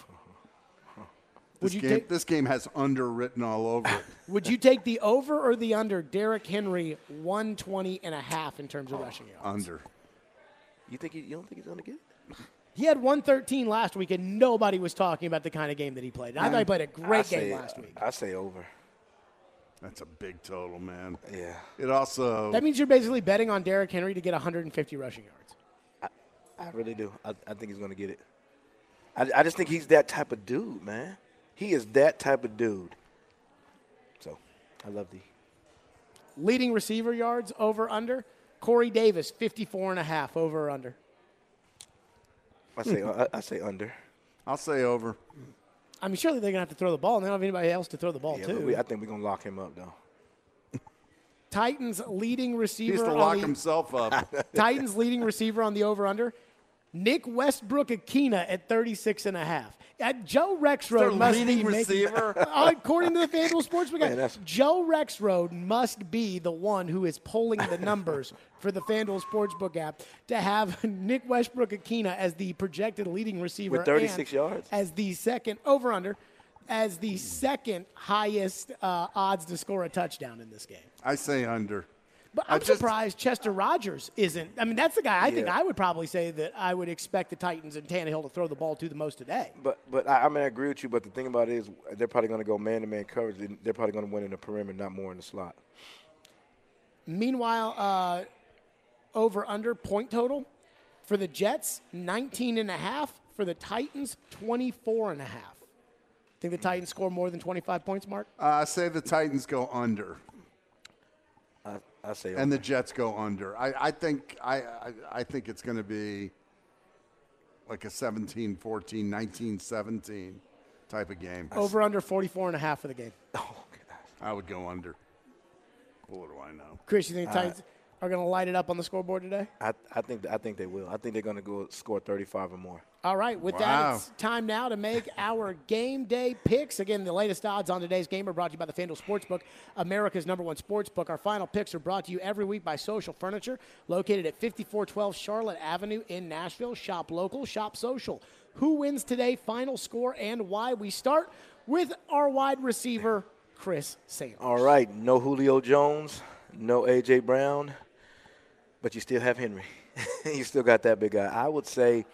This game has under written all over it. Would you take the over or the under Derrick Henry 120.5 in terms of rushing yards? Under. You don't think he's going to get it? He had 113 last week, and nobody was talking about the kind of game that he played. I thought he played a great game last week. I say over. That's a big total, man. Yeah. It also – That means you're basically betting on Derrick Henry to get 150 rushing yards. I really do. I think he's going to get it. I just think he's that type of dude, man. He is that type of dude. So, I love the leading receiver yards over under. Corey Davis 54.5 over or under. I say under. I'll say over. I mean, surely they're gonna have to throw the ball, and they don't have anybody else to throw the ball to. I think we're gonna lock him up though. Titans leading receiver. He has to lock himself up. Titans leading receiver on the over under. Nick Westbrook-Akina at 36.5. Joe Rexrode must be receiver. According to the FanDuel Sportsbook, Joe Rexrode must be the one who is pulling the numbers for the FanDuel Sportsbook app to have Nick Westbrook-Akina as the projected leading receiver with 36 yards as the second over under as the second highest odds to score a touchdown in this game. I say under. But I'm surprised Chester Rogers isn't. I mean, that's the guy I think I would probably say that I would expect the Titans and Tannehill to throw the ball to the most today. But I mean, I agree with you. But the thing about it is they're probably going to go man-to-man coverage. They're probably going to win in the perimeter, not more in the slot. Meanwhile, over-under point total for the Jets, 19.5. For the Titans, 24.5. Think the Titans score more than 25 points, Mark? Say the Titans go under. I say and the Jets go under. I think it's going to be like a 17-14, 19-17 type of game. Over under 44.5 for the game. Oh, gosh. I would go under. What do I know? Chris, you think the Titans are going to light it up on the scoreboard today? I think they will. I think they're going to go score 35 or more. All right, with that, it's time now to make our game day picks. Again, the latest odds on today's game are brought to you by the FanDuel Sportsbook, America's #1 sportsbook. Our final picks are brought to you every week by Social Furniture, located at 5412 Charlotte Avenue in Nashville. Shop local, shop social. Who wins today, final score, and why? We start with our wide receiver, Chris Sanders. All right, no Julio Jones, no A.J. Brown, but you still have Henry. You still got that big guy. I would say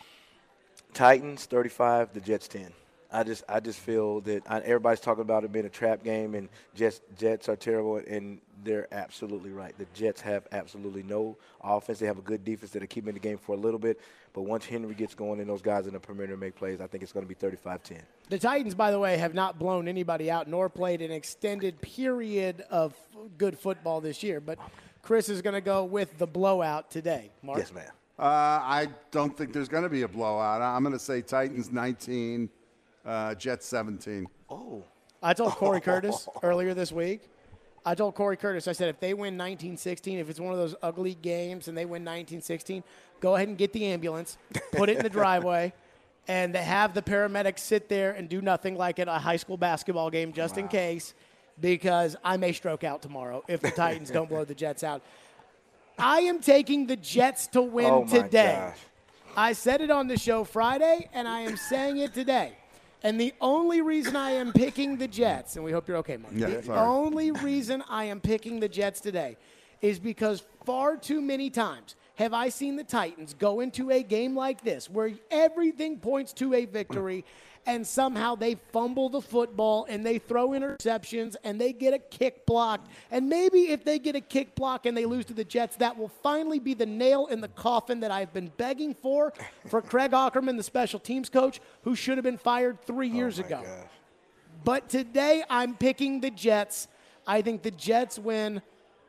Titans 35, the Jets 10. I just feel that everybody's talking about it being a trap game and Jets are terrible, and they're absolutely right. The Jets have absolutely no offense. They have a good defense that'll keep them in the game for a little bit, but once Henry gets going and those guys in the perimeter make plays, I think it's going to be 35-10. The Titans, by the way, have not blown anybody out nor played an extended period of good football this year, but Chris is going to go with the blowout today. Mark? Yes, ma'am. I don't think there's going to be a blowout. I'm going to say Titans 19, Jets 17. Oh. I told Corey Curtis earlier this week. I said, if they win 19-16, if it's one of those ugly games and they win 19-16, go ahead and get the ambulance, put it in the driveway, and have the paramedics sit there and do nothing like at a high school basketball game just in case, because I may stroke out tomorrow if the Titans don't blow the Jets out. I am taking the Jets to win today. Gosh. I said it on the show Friday, and I am saying it today. And the only reason I am picking the Jets, and we hope you're okay, Mark. Yeah, the only reason I am picking the Jets today is because far too many times have I seen the Titans go into a game like this where everything points to a victory, and somehow they fumble the football and they throw interceptions and they get a kick blocked. And maybe if they get a kick block and they lose to the Jets, that will finally be the nail in the coffin that I've been begging for Craig Aukerman, the special teams coach, who should have been fired 3 years ago. Gosh. But today I'm picking the Jets. I think the Jets win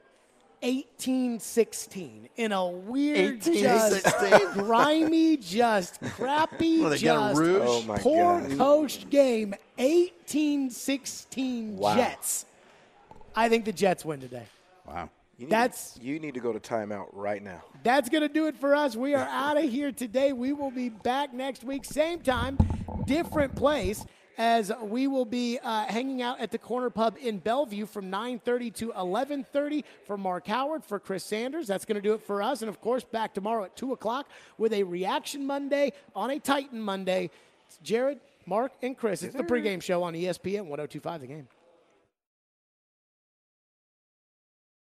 18-16 in a weird, just grimy, just crappy, just poor coached game. 18-16 Jets. I think the Jets win today. Wow. You need to go to timeout right now. That's going to do it for us. We are out of here today. We will be back next week, same time, different place, as we will be hanging out at the Corner Pub in Bellevue from 9:30 to 11:30 for Mark Howard, for Chris Sanders. That's going to do it for us. And, of course, back tomorrow at 2 o'clock with a Reaction Monday on a Titan Monday. It's Jared, Mark, and Chris. It's the pregame show on ESPN 102.5 The Game.